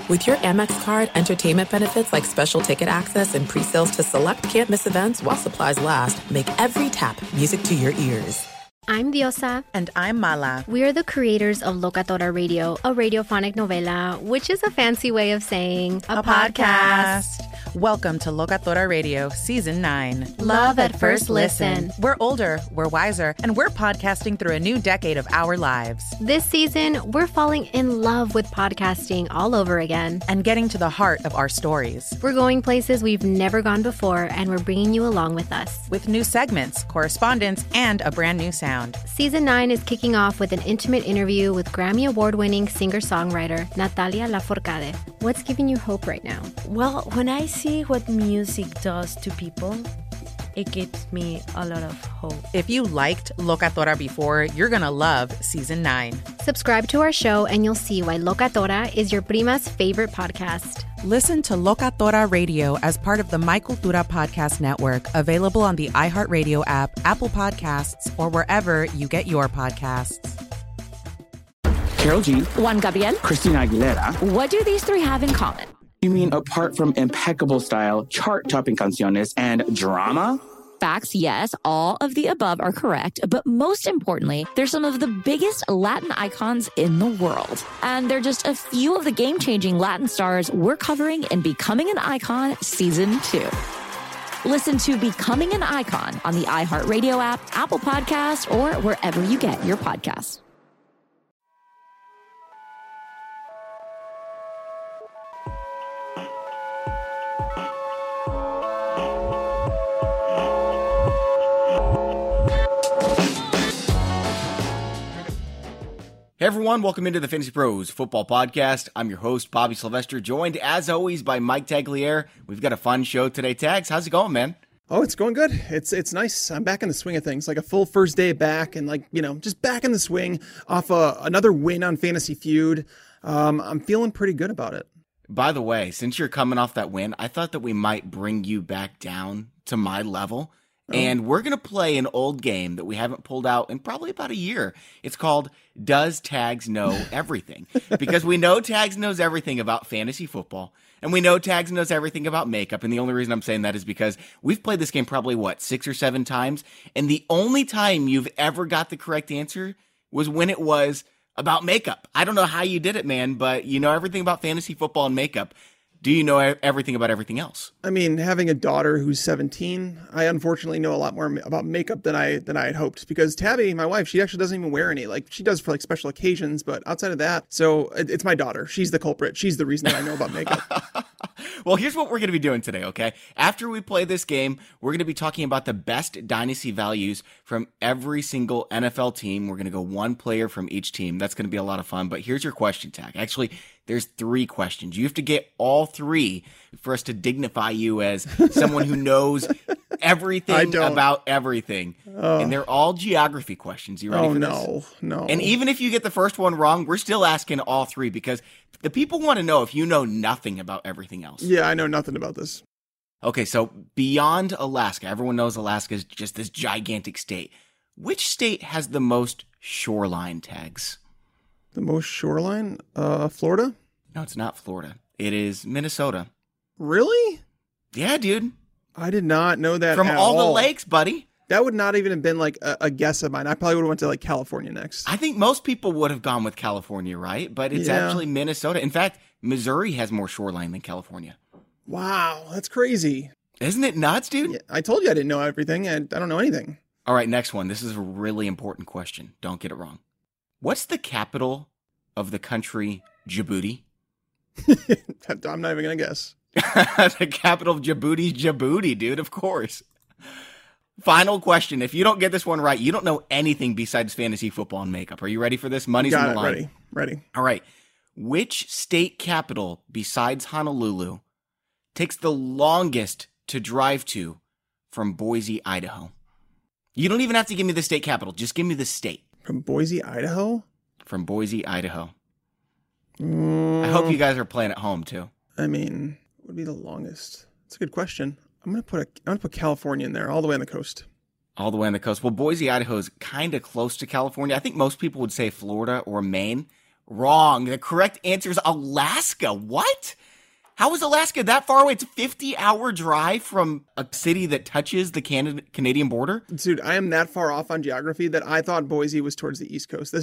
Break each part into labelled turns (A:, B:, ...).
A: With your Amex card, entertainment benefits like special ticket access and pre-sales to select can't-miss events while supplies last make every tap music to your ears.
B: I'm Diosa.
C: And I'm Mala.
B: We are the creators of Locatora Radio, a radiophonic novela, which is a fancy way of saying
C: a podcast. Welcome to Locatora Radio, Season 9.
B: Love at first listen.
C: We're older, we're wiser, and we're podcasting through a new decade of our lives.
B: This season, we're falling in love with podcasting all over again.
C: And getting to the heart of our stories.
B: We're going places we've never gone before, and we're bringing you along with us.
C: With new segments, correspondence, and a brand new sound.
B: Season 9 is kicking off with an intimate interview with Grammy Award-winning singer-songwriter Natalia Lafourcade. What's giving you hope right now?
D: Well, when I see what music does to people, it gives me a lot of hope.
C: If you liked Locatora before, you're going to love Season 9.
B: Subscribe to our show and you'll see why Locatora is your prima's favorite podcast.
C: Listen to Locatora Radio as part of the My Cultura Podcast Network, available on the iHeartRadio app, Apple Podcasts, or wherever you get your podcasts.
E: Karol G,
F: Juan Gabriel,
E: Christina Aguilera.
F: What do these three have in common?
E: You mean apart from impeccable style, chart-topping canciones, and drama?
F: Facts, yes, all of the above are correct, but most importantly, they're some of the biggest Latin icons in the world. And they're just a few of the game-changing Latin stars we're covering in Becoming an Icon Season 2. Listen to Becoming an Icon on the iHeartRadio app, Apple Podcasts, or wherever you get your podcasts.
G: Hey everyone, welcome into the Fantasy Pros Football Podcast. I'm your host, Bobby Sylvester, joined as always by Mike Tagliere. We've got a fun show today. Tags, how's it going, man?
H: Oh, it's going good. It's nice. I'm back in the swing of things, like a full first day back and just back in the swing off another win on Fantasy Feud. I'm feeling pretty good about it.
G: By the way, since you're coming off that win, I thought that we might bring you back down to my level. And we're going to play an old game that we haven't pulled out in probably about a year. It's called Does Tags Know Everything? Because we know Tags knows everything about fantasy football. And we know Tags knows everything about makeup. And the only reason I'm saying that is because we've played this game probably, 6 or 7 times? And the only time you've ever got the correct answer was when it was about makeup. I don't know how you did it, man, but you know everything about fantasy football and makeup. Do you know everything about everything else?
H: I mean, having a daughter who's 17, I unfortunately know a lot more about makeup than I had hoped, because Tabby, my wife, she actually doesn't even wear any. Like, she does for special occasions, but outside of that, so it's my daughter. She's the culprit. She's the reason that I know about makeup.
G: Well, here's what we're going to be doing today, okay? After we play this game, we're going to be talking about the best dynasty values from every single NFL team. We're going to go one player from each team. That's going to be a lot of fun, but here's your question tag. Actually, there's 3 questions. You have to get all 3 for us to dignify you as someone who knows everything about everything. And they're all geography questions. You ready for this?
H: No.
G: And even if you get the first one wrong, we're still asking all 3 because the people want to know if you know nothing about everything else.
H: Yeah, I know nothing about this.
G: Okay, so beyond Alaska, everyone knows Alaska is just this gigantic state. Which state has the most shoreline tags?
H: The most shoreline? Florida?
G: No, it's not Florida. It is Minnesota.
H: Really?
G: Yeah, dude.
H: I did not know that
G: From
H: at
G: all the
H: all.
G: lakes, buddy.
H: That would not even have been like a guess of mine. I probably would have went to like California next.
G: I think most people would have gone with California, right? But it's actually Minnesota. In fact, Missouri has more shoreline than California.
H: Wow, that's crazy.
G: Isn't it nuts, dude?
H: Yeah, I told you I didn't know everything, and I don't know anything.
G: All right, next one. This is a really important question. Don't get it wrong. What's the capital of the country Djibouti?
H: I'm not even going to guess.
G: The capital of Djibouti is Djibouti, dude, of course. Final question. If you don't get this one right, you don't know anything besides fantasy football and makeup. Are you ready for this? Money's on the line.
H: Ready.
G: All right. Which state capital besides Honolulu takes the longest to drive to from Boise, Idaho? You don't even have to give me the state capital. Just give me the state.
H: From Boise, Idaho?
G: From Boise, Idaho. I hope you guys are playing at home, too.
H: I mean, what would be the longest? That's a good question. I'm gonna put California in there, all the way on the coast.
G: All the way on the coast. Well, Boise, Idaho is kind of close to California. I think most people would say Florida or Maine. Wrong. The correct answer is Alaska. What? How is Alaska that far away? It's a 50-hour drive from a city that touches the Canadian border.
H: Dude, I am that far off on geography that I thought Boise was towards the East Coast.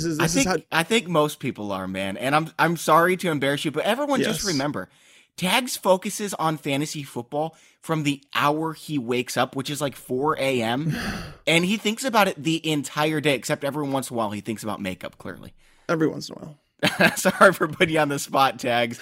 G: I think most people are, man. And I'm sorry to embarrass you, but everyone just remember, Tags focuses on fantasy football from the hour he wakes up, which is like 4 a.m. And he thinks about it the entire day, except every once in a while he thinks about makeup, clearly.
H: Every once in a while.
G: Sorry for putting you on the spot, Tags.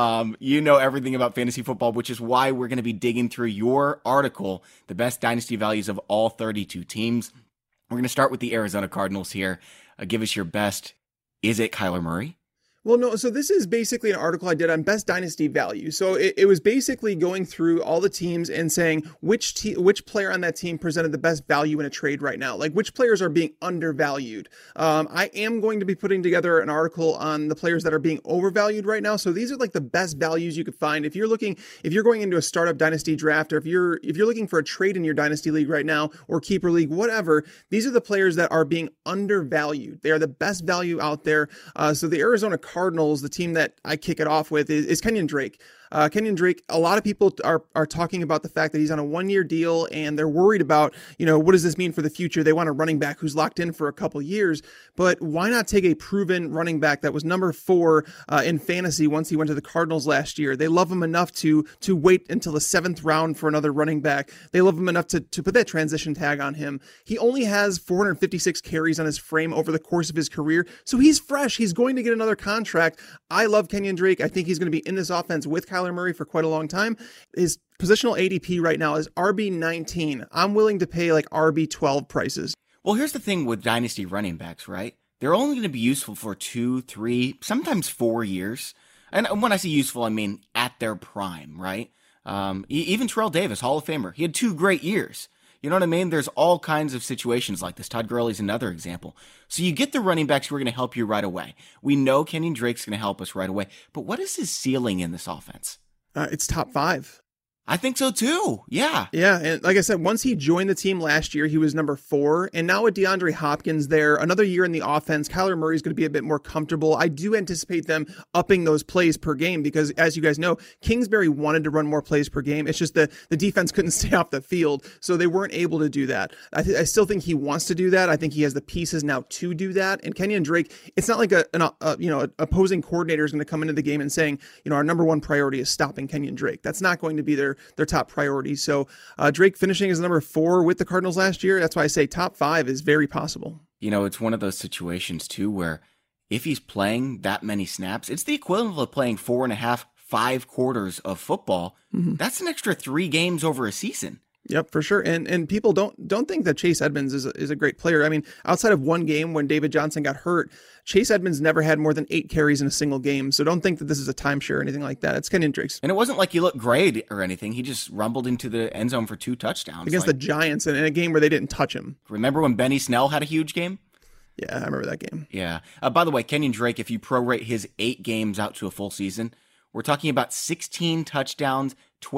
G: You know everything about fantasy football, which is why we're going to be digging through your article, the best dynasty values of all 32 teams. We're going to start with the Arizona Cardinals here. Give us your best. Is it Kyler Murray?
H: Well, no. So this is basically an article I did on best dynasty value. So it was basically going through all the teams and saying which player on that team presented the best value in a trade right now, like which players are being undervalued. I am going to be putting together an article on the players that are being overvalued right now. So these are like the best values you could find if you're going into a startup dynasty draft, or if you're looking for a trade in your dynasty league right now or keeper league, whatever. These are the players that are being undervalued. They are the best value out there. So the Arizona Cardinals, the team that I kick it off with, is Kenyon Drake. Kenyon Drake, a lot of people are talking about the fact that he's on a 1-year deal and they're worried about, what does this mean for the future? They want a running back who's locked in for a couple years, but why not take a proven running back that was number 4 in fantasy once he went to the Cardinals last year? They love him enough to wait until the 7th round for another running back. They love him enough to put that transition tag on him. He only has 456 carries on his frame over the course of his career, so he's fresh. He's going to get another contract. I love Kenyon Drake. I think he's going to be in this offense with Kyler Murray for quite a long time. His positional ADP right now is RB19. I'm willing to pay like RB12 prices.
G: Well, here's the thing with dynasty running backs, right? They're only going to be useful for 2, 3, sometimes 4 years. And when I say useful, I mean at their prime, right? Even Terrell Davis, Hall of Famer, he had 2 great years. You know what I mean? There's all kinds of situations like this. Todd Gurley's another example. So you get the running backs who are going to help you right away. We know Kenyon Drake's going to help us right away. But what is his ceiling in this offense?
H: It's top 5.
G: I think so too. Yeah.
H: Yeah. And like I said, once he joined the team last year, he was number 4. And now with DeAndre Hopkins there, another year in the offense, Kyler Murray's going to be a bit more comfortable. I do anticipate them upping those plays per game because, as you guys know, Kingsbury wanted to run more plays per game. It's just the defense couldn't stay off the field, so they weren't able to do that. I still think he wants to do that. I think he has the pieces now to do that. And Kenyon Drake, it's not like an opposing coordinator is going to come into the game and saying, our number 1 priority is stopping Kenyon Drake. That's not going to be their top priority. So Drake finishing as number 4 with the Cardinals last year. That's why I say top 5 is very possible.
G: It's one of those situations too, where if he's playing that many snaps, it's the equivalent of playing 4.5, 5 quarters of football. Mm-hmm. That's an extra 3 games over a season.
H: Yep, for sure. And people don't think that Chase Edmonds is a great player. I mean, outside of one game when David Johnson got hurt, Chase Edmonds never had more than 8 carries in a single game. So don't think that this is a timeshare or anything like that. It's Kenyon Drake's.
G: And it wasn't like he looked great or anything. He just rumbled into the end zone for 2 touchdowns.
H: Against the Giants in a game where they didn't touch him.
G: Remember when Benny Snell had a huge game?
H: Yeah, I remember that game.
G: Yeah. By the way, Kenyon Drake, if you prorate his 8 games out to a full season, we're talking about 16 touchdowns,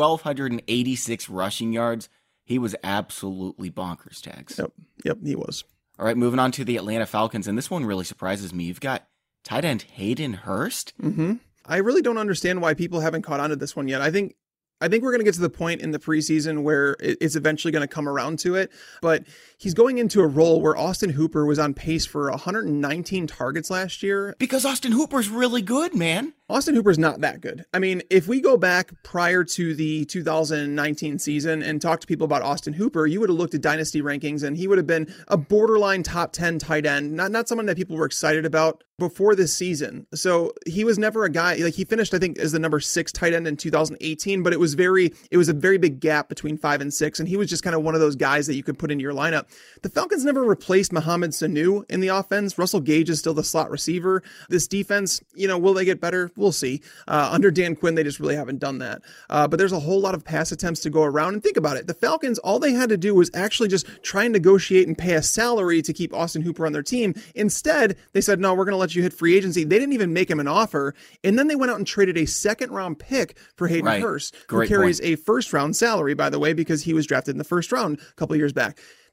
G: 1,286 rushing yards. He was absolutely bonkers, Tags.
H: Yep, he was.
G: All right, moving on to the Atlanta Falcons, and this one really surprises me. You've got tight end Hayden Hurst.
H: Mm-hmm. I really don't understand why people haven't caught on to this one yet. I think we're going to get to the point in the preseason where it's eventually going to come around to it. But he's going into a role where Austin Hooper was on pace for 119 targets last year.
G: Because Austin Hooper's really good, man.
H: Austin Hooper's not that good. I mean, if we go back prior to the 2019 season and talk to people about Austin Hooper, you would have looked at dynasty rankings and he would have been a borderline top 10 tight end, not someone that people were excited about before this season. So he was never a guy, like he finished, I think, as the number 6 tight end in 2018, but it was a very big gap between 5 and 6. And he was just kind of one of those guys that you could put into your lineup. The Falcons never replaced Mohamed Sanu in the offense. Russell Gage is still the slot receiver. This defense, will they get better? We'll see. Under Dan Quinn, they just really haven't done that. But there's a whole lot of pass attempts to go around. And think about it. The Falcons, all they had to do was actually just try and negotiate and pay a salary to keep Austin Hooper on their team. Instead, they said, no, we're going to let you hit free agency. They didn't even make him an offer. And then they went out and traded a 2nd-round pick for Hayden Hurst, who carries a 1st-round salary, by the way, because he was drafted in the 1st round a couple years back.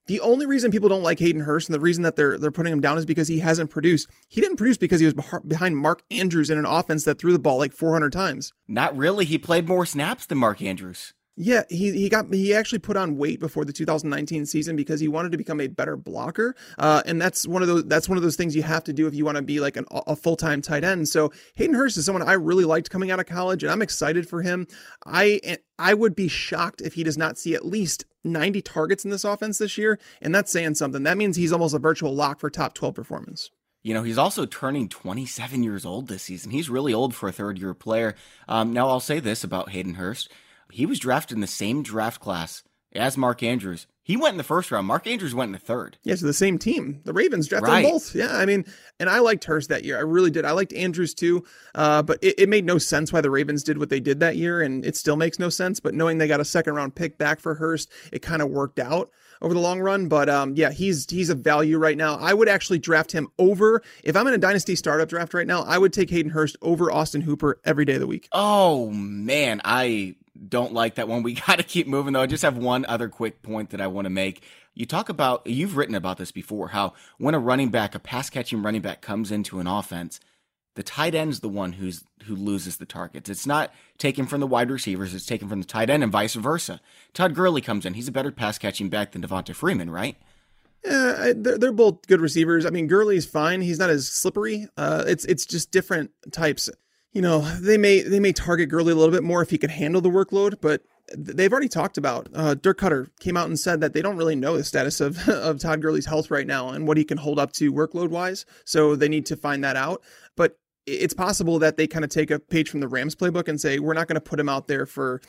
H: The only reason people don't like Hayden Hurst and the reason that they're putting him down is because he hasn't produced. He didn't produce because he was behind Mark Andrews in an offense that threw the ball like 400 times.
G: Not really. He played more snaps than Mark Andrews.
H: Yeah, he actually put on weight before the 2019 season because he wanted to become a better blocker, and that's one of those things you have to do if you want to be like a full-time tight end. So Hayden Hurst is someone I really liked coming out of college, and I'm excited for him. I would be shocked if he does not see at least 90 targets in this offense this year, and that's saying something. That means he's almost a virtual lock for top 12 performance.
G: You know, he's also turning 27 years old this season. He's really old for a third-year player. Now, I'll say this about Hayden Hurst. He was drafted in the same draft class as Mark Andrews. He went in the first round. Mark Andrews went in the third.
H: Yeah, so the same team. The Ravens drafted them both. Yeah, I mean, and I liked Hurst that year. I really did. I liked Andrews too, but it made no sense why the Ravens did what they did that year, and it still makes no sense. But knowing they got a second-round pick back for Hurst, it kind of worked out over the long run. But yeah, he's a value right now. I would actually draft him over, if I'm in a dynasty startup draft right now, I would take Hayden Hurst over Austin Hooper every day of the week.
G: Oh, man, I don't like that one. We got to keep moving, though. I just have one other quick point that I want to make. You've written about this before, how when a pass-catching running back comes into an offense, the tight end's the one who loses the targets. It's not taken from the wide receivers, it's taken from the tight end and vice versa. Todd Gurley comes in. He's a better pass-catching back than Devonta Freeman, right?
H: Yeah, they're both good receivers. I mean, Gurley's fine. He's not as slippery. It's just different types. You know, they may target Gurley a little bit more if he can handle the workload, but they've already talked about, Dirk Cutter came out and said that they don't really know the status of Todd Gurley's health right now and what he can hold up to workload wise. So they need to find that out. But it's possible that they kind of take a page from the Rams playbook and say, we're not going to put him out there for,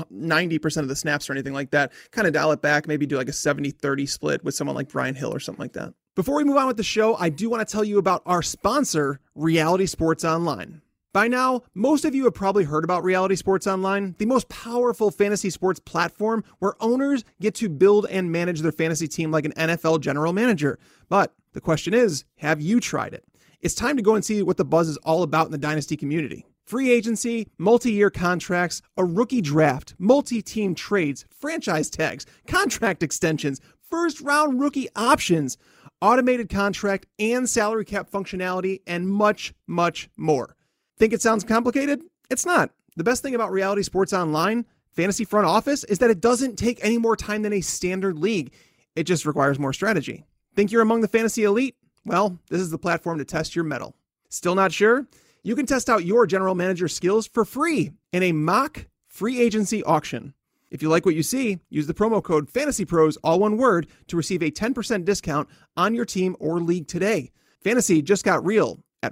H: 90% of the snaps or anything like that. Kind of dial it back, maybe do like a 70-30 split with someone like Brian Hill or something like that. Before we move on with the show, I do want to tell you about our sponsor, Reality Sports Online. By now, most of you have probably heard about Reality Sports Online, the most powerful fantasy sports platform where owners get to build and manage their fantasy team like an NFL general manager. But the question is, have you tried it? It's time to go and see what the buzz is all about in the Dynasty community. Free agency, multi-year contracts, a rookie draft, multi-team trades, franchise tags, contract extensions, first-round rookie options, automated contract and salary cap functionality, and much, much more. Think it sounds complicated? It's not. The best thing about Reality Sports Online, Fantasy Front Office, is that it doesn't take any more time than a standard league. It just requires more strategy. Think you're among the fantasy elite? Well, this is the platform to test your mettle. Still not sure? You can test out your general manager skills for free in a mock free agency auction. If you like what you see, use the promo code FANTASYPROS, all one word, to receive a 10% discount on your team or league today. Fantasy just got real at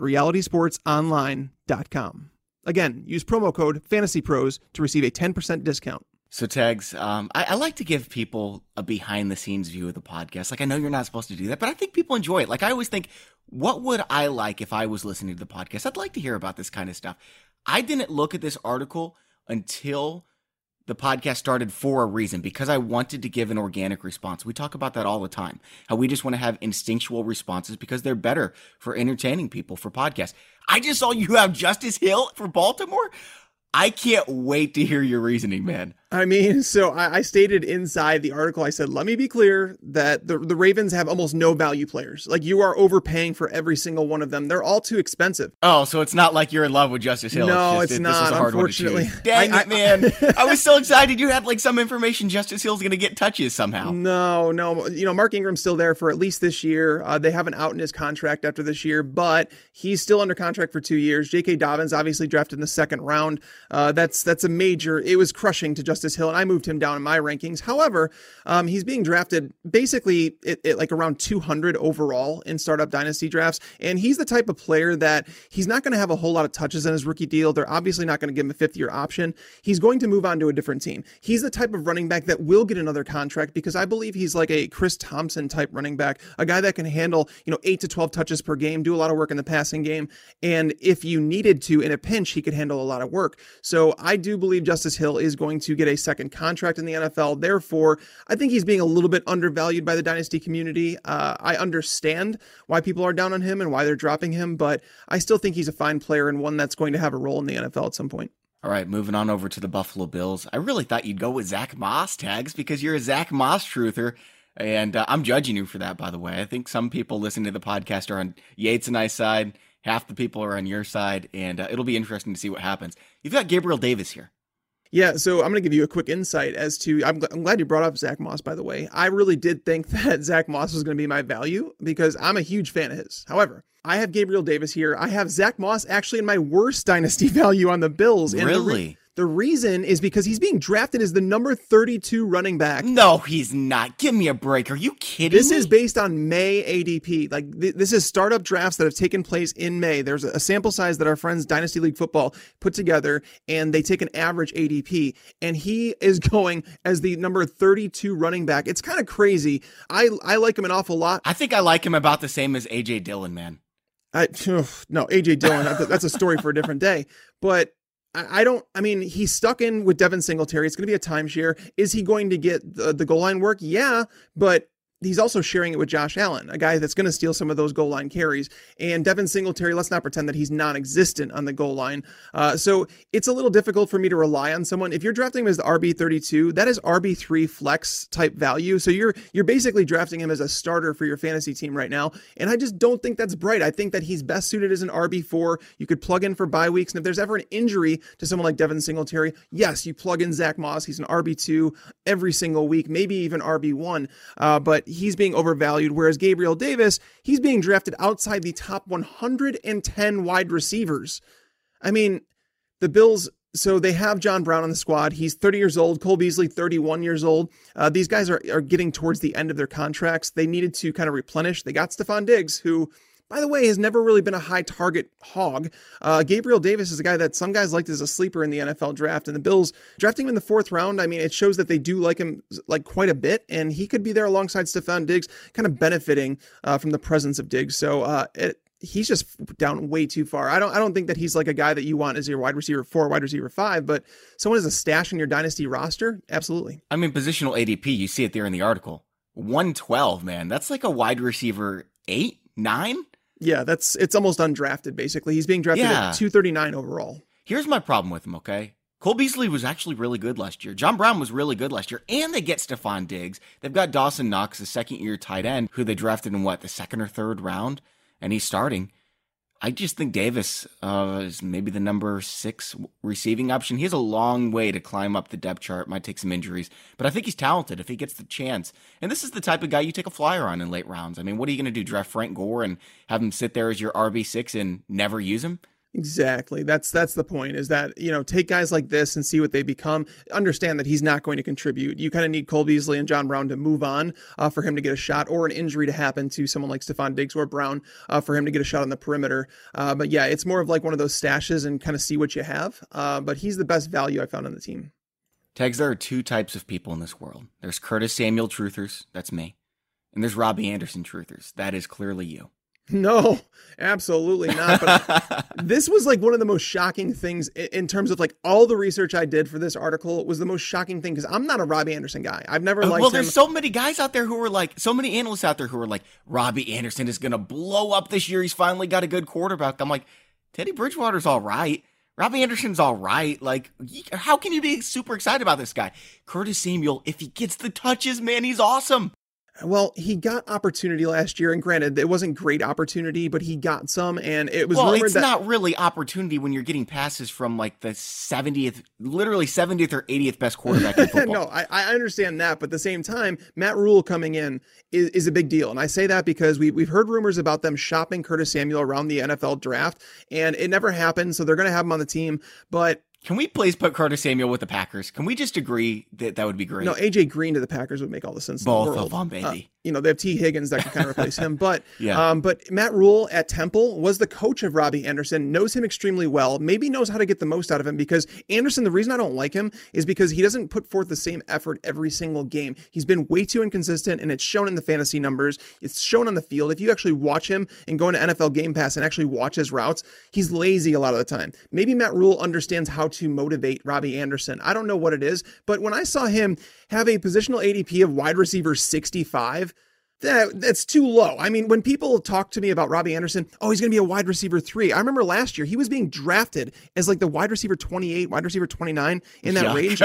H: realitysportsonline.com. Again, use promo code FANTASYPROS to receive a 10% discount.
G: So, Tags, I like to give people a behind-the-scenes view of the podcast. Like, I know you're not supposed to do that, but I think people enjoy it. Like, I always think, what would I like if I was listening to the podcast? I'd like to hear about this kind of stuff. I didn't look at this article until the podcast started for a reason, because I wanted to give an organic response. We talk about that all the time, how we just want to have instinctual responses because they're better for entertaining people for podcasts. I just saw you have Justice Hill for Baltimore. I can't wait to hear your reasoning, man.
H: I mean, so I stated inside the article, I said, let me be clear that the Ravens have almost no value players. Like, you are overpaying for every single one of them. They're all too expensive.
G: Oh, so it's not like you're in love with Justice Hill.
H: No, it's not,
G: this is a hard
H: unfortunately.
G: One to choose. Dang it, man. I was so excited. You had like some information Justice Hill's going to get touches somehow.
H: No. Mark Ingram's still there for at least this year. They have an out in his contract after this year, but he's still under contract for 2 years. J.K. Dobbins obviously drafted in the second round. That's a major, it was crushing to Justice Hill, and I moved him down in my rankings. However, he's being drafted basically at like around 200 overall in startup dynasty drafts. And he's the type of player that he's not going to have a whole lot of touches in his rookie deal. They're obviously not going to give him a 5th-year option. He's going to move on to a different team. He's the type of running back that will get another contract because I believe he's like a Chris Thompson type running back, a guy that can handle, 8 to 12 touches per game, do a lot of work in the passing game. And if you needed to in a pinch, he could handle a lot of work. So I do believe Justice Hill is going to get a second contract in the NFL. Therefore, I think he's being a little bit undervalued by the dynasty community. I understand why people are down on him and why they're dropping him, but I still think he's a fine player and one that's going to have a role in the NFL at some point.
G: All right, moving on over to the Buffalo Bills. I really thought you'd go with Zach Moss, Tags, because you're a Zach Moss truther. And I'm judging you for that, by the way. I think some people listening to the podcast are on Yates and I's side. Half the people are on your side, and it'll be interesting to see what happens. You've got Gabriel Davis here.
H: Yeah, so I'm going to give you a quick insight as to, I'm glad you brought up Zach Moss, by the way. I really did think that Zach Moss was going to be my value because I'm a huge fan of his. However, I have Gabriel Davis here. I have Zach Moss actually in my worst dynasty value on the Bills. And
G: really?
H: The reason is because he's being drafted as the number 32 running back.
G: No, he's not. Give me a break. Are you kidding me?
H: This is based on May ADP. Like this is startup drafts that have taken place in May. There's a sample size that our friends Dynasty League Football put together, and they take an average ADP. And he is going as the number 32 running back. It's kind of crazy. I like him an awful lot.
G: I think I like him about the same as A.J. Dillon, man.
H: No, A.J. Dillon, that's a story for a different day. But I mean, he's stuck in with Devin Singletary. It's going to be a timeshare. Is he going to get the goal line work? Yeah, but he's also sharing it with Josh Allen, a guy that's going to steal some of those goal line carries. And Devin Singletary, let's not pretend that he's non-existent on the goal line. So it's a little difficult for me to rely on someone. If you're drafting him as the RB32, that is RB3 flex type value. So you're basically drafting him as a starter for your fantasy team right now. And I just don't think that's bright. I think that he's best suited as an RB4. You could plug in for bye weeks. And if there's ever an injury to someone like Devin Singletary, yes, you plug in Zach Moss. He's an RB2 every single week, maybe even RB1. But he's being overvalued, whereas Gabriel Davis, he's being drafted outside the top 110 wide receivers. I mean, the Bills, so they have John Brown on the squad. He's 30 years old. Cole Beasley, 31 years old. These guys are getting towards the end of their contracts. They needed to kind of replenish. They got Stephon Diggs, who, by the way, has never really been a high target hog. Gabriel Davis is a guy that some guys liked as a sleeper in the NFL draft, and the Bills drafting him in the 4th round. I mean, it shows that they do like him like quite a bit, and he could be there alongside Stephon Diggs, kind of benefiting from the presence of Diggs. So he's just down way too far. I don't think that he's like a guy that you want as your wide receiver 4, wide receiver 5, but someone as a stash in your dynasty roster, absolutely.
G: I mean, positional ADP, you see it there in the article. 112, man. That's like a wide receiver 8, 9.
H: Yeah, it's almost undrafted, basically. He's being drafted at 239 overall.
G: Here's my problem with him, okay? Cole Beasley was actually really good last year. John Brown was really good last year, and they get Stephon Diggs. They've got Dawson Knox, a second-year tight end, who they drafted in, the 2nd or 3rd round, and he's starting. I just think Davis is maybe the number 6 receiving option. He has a long way to climb up the depth chart. Might take some injuries, but I think he's talented if he gets the chance. And this is the type of guy you take a flyer on in late rounds. I mean, what are you going to do? Draft Frank Gore and have him sit there as your RB6 and never use him?
H: Exactly. That's the point, is that, take guys like this and see what they become. Understand that he's not going to contribute. You kind of need Cole Beasley and John Brown to move on for him to get a shot, or an injury to happen to someone like Stephon Diggs or Brown for him to get a shot on the perimeter. But yeah, it's more of like one of those stashes and kind of see what you have. But he's the best value I found on the team.
G: Tags, there are 2 types of people in this world. There's Curtis Samuel truthers. That's me. And there's Robbie Anderson truthers. That is clearly you.
H: No, absolutely not. But this was like one of the most shocking things in terms of like all the research I did for this article was the most shocking thing, because I'm not a Robbie Anderson guy. I've never liked him.
G: Well, there's so many guys out there who are like, so many analysts out there who are like, Robbie Anderson is going to blow up this year. He's finally got a good quarterback. I'm like, Teddy Bridgewater's all right. Robbie Anderson's all right. Like, how can you be super excited about this guy? Curtis Samuel, if he gets the touches, man, he's awesome.
H: Well, he got opportunity last year, and granted, it wasn't great opportunity, but he got some, and it was rumored
G: it's
H: that...
G: not really opportunity when you're getting passes from like the 70th, literally 70th or 80th best quarterback in football.
H: No, I understand that, but at the same time, Matt Rule coming in is a big deal, and I say that because we've heard rumors about them shopping Curtis Samuel around the NFL draft, and it never happened, so they're going to have him on the team, but...
G: Can we please put Curtis Samuel with the Packers? Can we just agree that would be great?
H: No, AJ Green to the Packers would make all the sense in the world.
G: Both of them, baby.
H: They have T. Higgins that can kind of replace him. But
G: yeah.
H: But Matt Rule at Temple was the coach of Robbie Anderson, knows him extremely well, maybe knows how to get the most out of him, because Anderson, the reason I don't like him is because he doesn't put forth the same effort every single game. He's been way too inconsistent, and it's shown in the fantasy numbers. It's shown on the field. If you actually watch him and go into NFL Game Pass and actually watch his routes, he's lazy a lot of the time. Maybe Matt Rule understands how to motivate Robbie Anderson. I don't know what it is, but when I saw him have a positional ADP of wide receiver 65, That's too low. I mean, when people talk to me about Robbie Anderson, oh, he's going to be a wide receiver 3. I remember last year he was being drafted as like the wide receiver 28, wide receiver 29 in that range.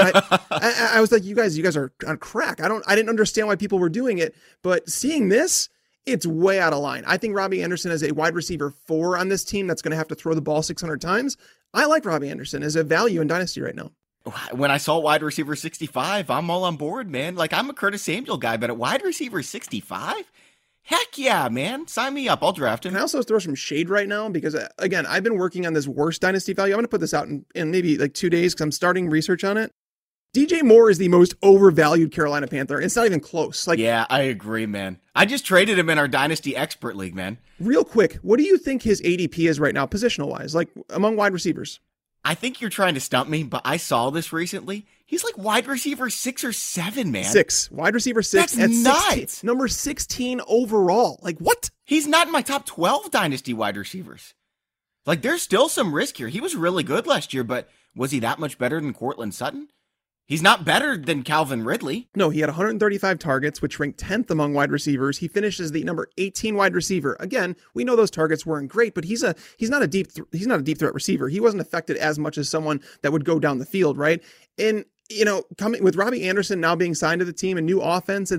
H: I was like, you guys are on crack. I didn't understand why people were doing it, but seeing this, it's way out of line. I think Robbie Anderson is a wide receiver 4 on this team that's going to have to throw the ball 600 times. I like Robbie Anderson as a value in Dynasty right now.
G: When I saw wide receiver 65, I'm all on board, man. Like, I'm a Curtis Samuel guy, but at wide receiver 65? Heck yeah, man. Sign me up. I'll draft him.
H: Can I also throw some shade right now? Because, again, I've been working on this worst Dynasty value. I'm going to put this out in maybe like 2 days because I'm starting research on it. DJ Moore is the most overvalued Carolina Panther. It's not even close.
G: Yeah, I agree, man. I just traded him in our Dynasty Expert League, man.
H: Real quick, what do you think his ADP is right now, positional-wise, like among wide receivers?
G: I think you're trying to stump me, but I saw this recently. He's like wide receiver 6 or 7, man.
H: 6. Wide receiver 6
G: That's
H: at
G: nuts.
H: 16. Number 16 overall. Like, what?
G: He's not in my top 12 Dynasty wide receivers. Like, there's still some risk here. He was really good last year, but was he that much better than Courtland Sutton? He's not better than Calvin Ridley.
H: No, he had 135 targets, which ranked 10th among wide receivers. He finished as the number 18 wide receiver. Again, we know those targets weren't great, but he's not a deep threat receiver. He wasn't affected as much as someone that would go down the field, right? And coming with Robbie Anderson now being signed to the team, a new offense,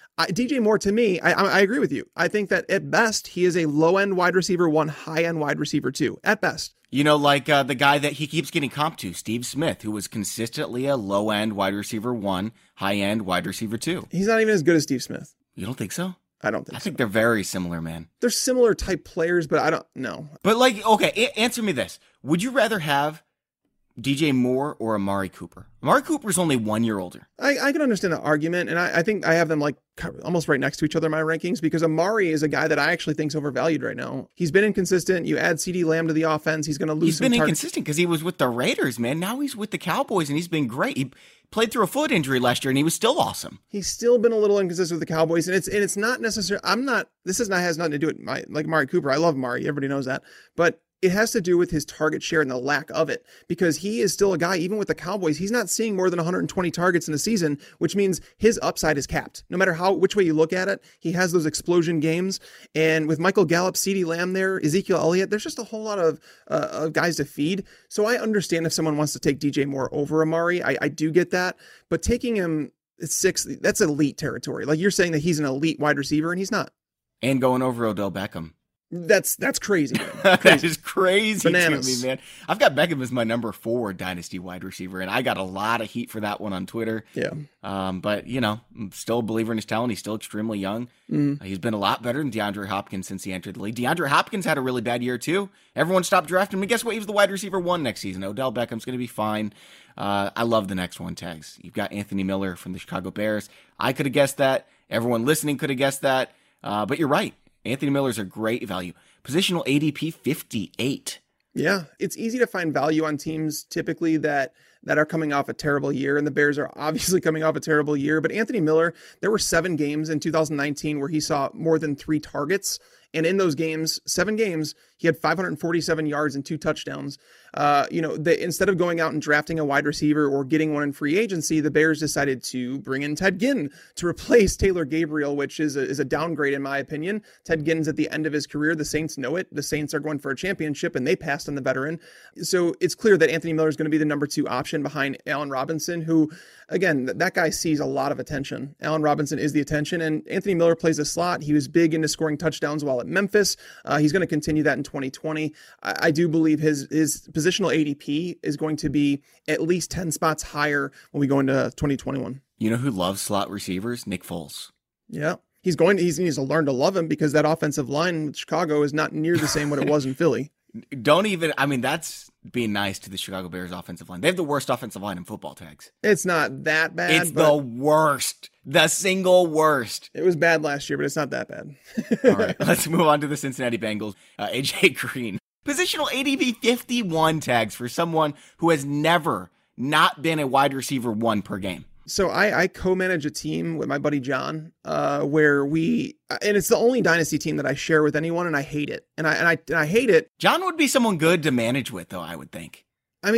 H: DJ Moore, to me, I agree with you. I think that at best, he is a low-end wide receiver 1, high-end wide receiver 2, at best.
G: Like the guy that he keeps getting comped to, Steve Smith, who was consistently a low-end wide receiver 1, high-end wide receiver 2.
H: He's not even as good as Steve Smith.
G: You don't think so?
H: I don't think so.
G: I think they're very similar, man.
H: They're similar type players, but I don't know.
G: But okay, answer me this. Would you rather have DJ Moore or Amari Cooper? Amari Cooper's only 1 year older.
H: I can understand the argument, and I think I have them like almost right next to each other in my rankings because Amari is a guy that I actually think is overvalued right now. He's been inconsistent. You add CeeDee Lamb to the offense, he's going to lose some targets.
G: He's been inconsistent because he was with the Raiders, man. Now he's with the Cowboys, and he's been great. He played through a foot injury last year, and he was still awesome.
H: He's still been a little inconsistent with the Cowboys, and it's not necessarily. Has nothing to do with like Amari Cooper. I love Amari, everybody knows that, but it has to do with his target share and the lack of it, because he is still a guy, even with the Cowboys, he's not seeing more than 120 targets in a season, which means his upside is capped. No matter which way you look at it, he has those explosion games. And with Michael Gallup, CeeDee Lamb there, Ezekiel Elliott, there's just a whole lot of guys to feed. So I understand if someone wants to take DJ Moore over Amari. I do get that. But taking him at 6, that's elite territory. Like, you're saying that he's an elite wide receiver, and he's not.
G: And going over Odell Beckham.
H: That's crazy.
G: That is crazy
H: Bananas.
G: to me, man. I've got Beckham as my number 4 Dynasty wide receiver, and I got a lot of heat for that one on Twitter.
H: Yeah.
G: But, I'm still a believer in his talent. He's still extremely young. He's been a lot better than DeAndre Hopkins since he entered the league. DeAndre Hopkins had a really bad year, too. Everyone stopped drafting him. And guess what? He was the wide receiver 1 next season. Odell Beckham's going to be fine. I love the next one, Tags. You've got Anthony Miller from the Chicago Bears. I could have guessed that. Everyone listening could have guessed that. But you're right. Anthony Miller's a great value. Positional ADP 58.
H: Yeah, it's easy to find value on teams typically that are coming off a terrible year, and the Bears are obviously coming off a terrible year. But Anthony Miller, there were 7 games in 2019 where he saw more than 3 targets. And in those games, 7 games, he had 547 yards and 2 touchdowns. Instead of going out and drafting a wide receiver or getting one in free agency, the Bears decided to bring in Ted Ginn to replace Taylor Gabriel, which is a downgrade in my opinion. Ted Ginn's at the end of his career. The Saints know it. The Saints are going for a championship, and they passed on the veteran. So it's clear that Anthony Miller is going to be the number 2 option behind Allen Robinson, who, again, that guy sees a lot of attention. Allen Robinson is the attention, and Anthony Miller plays the slot. He was big into scoring touchdowns while at Memphis. He's going to continue that in 2020. I do believe his positional ADP is going to be at least 10 spots higher when we go into 2021.
G: You know who loves slot receivers? Nick Foles.
H: Yeah. He needs to learn to love him, because that offensive line with Chicago is not near the same what it was in Philly.
G: That's being nice to the Chicago Bears offensive line. They have the worst offensive line in football, Tags.
H: It's not that bad.
G: It's the worst. The single worst.
H: It was bad last year, but it's not that bad.
G: All right, let's move on to the Cincinnati Bengals. AJ Green. Positional ADP 51, Tags, for someone who has never not been a wide receiver 1 per game.
H: So I co-manage a team with my buddy John, where and it's the only dynasty team that I share with anyone, and I hate it. And I hate it.
G: John would be someone good to manage with, though, I would think.
H: I mean,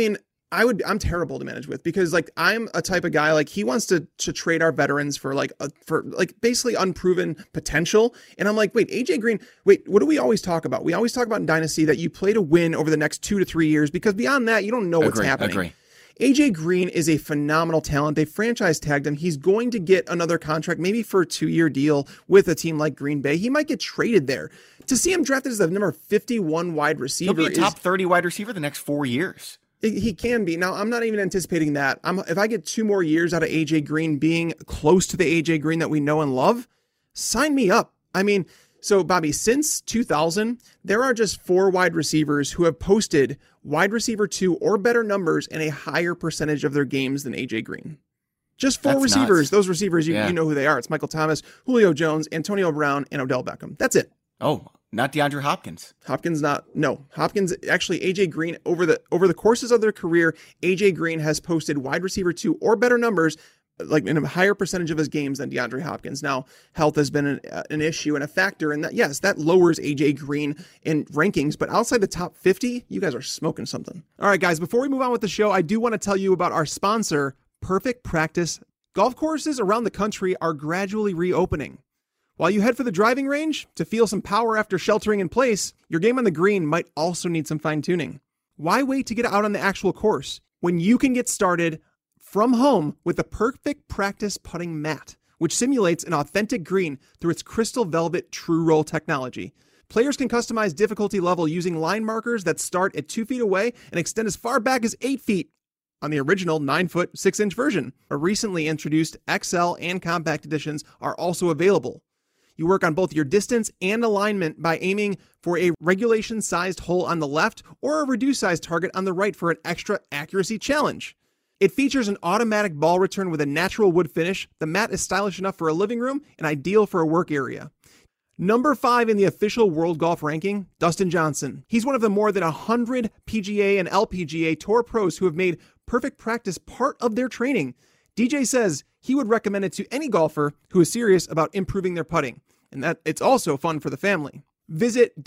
H: I'm terrible to manage with because like I'm a type of guy like he wants to trade our veterans for basically unproven potential. And I'm like, wait, AJ Green, what do we always talk about? We always talk about in Dynasty that you play to win over the next 2 to 3 years because beyond that, you don't know what's happening.
G: Agree.
H: AJ Green is a phenomenal talent. They franchise tagged him. He's going to get another contract, maybe for a 2-year deal with a team like Green Bay. He might get traded there. To see him drafted as the number 51 wide receiver.
G: He'll be a top 30 wide receiver the next 4 years.
H: He can be. Now, I'm not even anticipating that. If I get 2 more years out of AJ Green being close to the AJ Green that we know and love, sign me up. I mean, so Bobby, since 2000, there are just 4 wide receivers who have posted wide receiver 2 or better numbers in a higher percentage of their games than AJ Green. Just 4 receivers. Nuts. Those receivers, you know who they are. It's Michael Thomas, Julio Jones, Antonio Brown, and Odell Beckham. That's it.
G: Oh, not DeAndre Hopkins.
H: Hopkins, actually, AJ Green, over the courses of their career, AJ Green has posted wide receiver 2 or better numbers, like in a higher percentage of his games than DeAndre Hopkins. Now, health has been an issue and a factor in that. Yes, that lowers AJ Green in rankings, but outside the top 50, you guys are smoking something. All right, guys, before we move on with the show, I do want to tell you about our sponsor, Perfect Practice. Golf courses around the country are gradually reopening. While you head for the driving range to feel some power after sheltering in place, your game on the green might also need some fine-tuning. Why wait to get out on the actual course when you can get started from home with the Perfect Practice putting mat, which simulates an authentic green through its crystal velvet true roll technology? Players can customize difficulty level using line markers that start at 2 feet away and extend as far back as 8 feet on the original 9-foot, 6-inch version. A recently introduced XL and compact editions are also available. You work on both your distance and alignment by aiming for a regulation-sized hole on the left or a reduced-sized target on the right for an extra accuracy challenge. It features an automatic ball return with a natural wood finish. The mat is stylish enough for a living room and ideal for a work area. Number 5 in the official World Golf ranking, Dustin Johnson. He's one of the more than 100 PGA and LPGA Tour pros who have made Perfect Practice part of their training. DJ says he would recommend it to any golfer who is serious about improving their putting, and that it's also fun for the family. Visit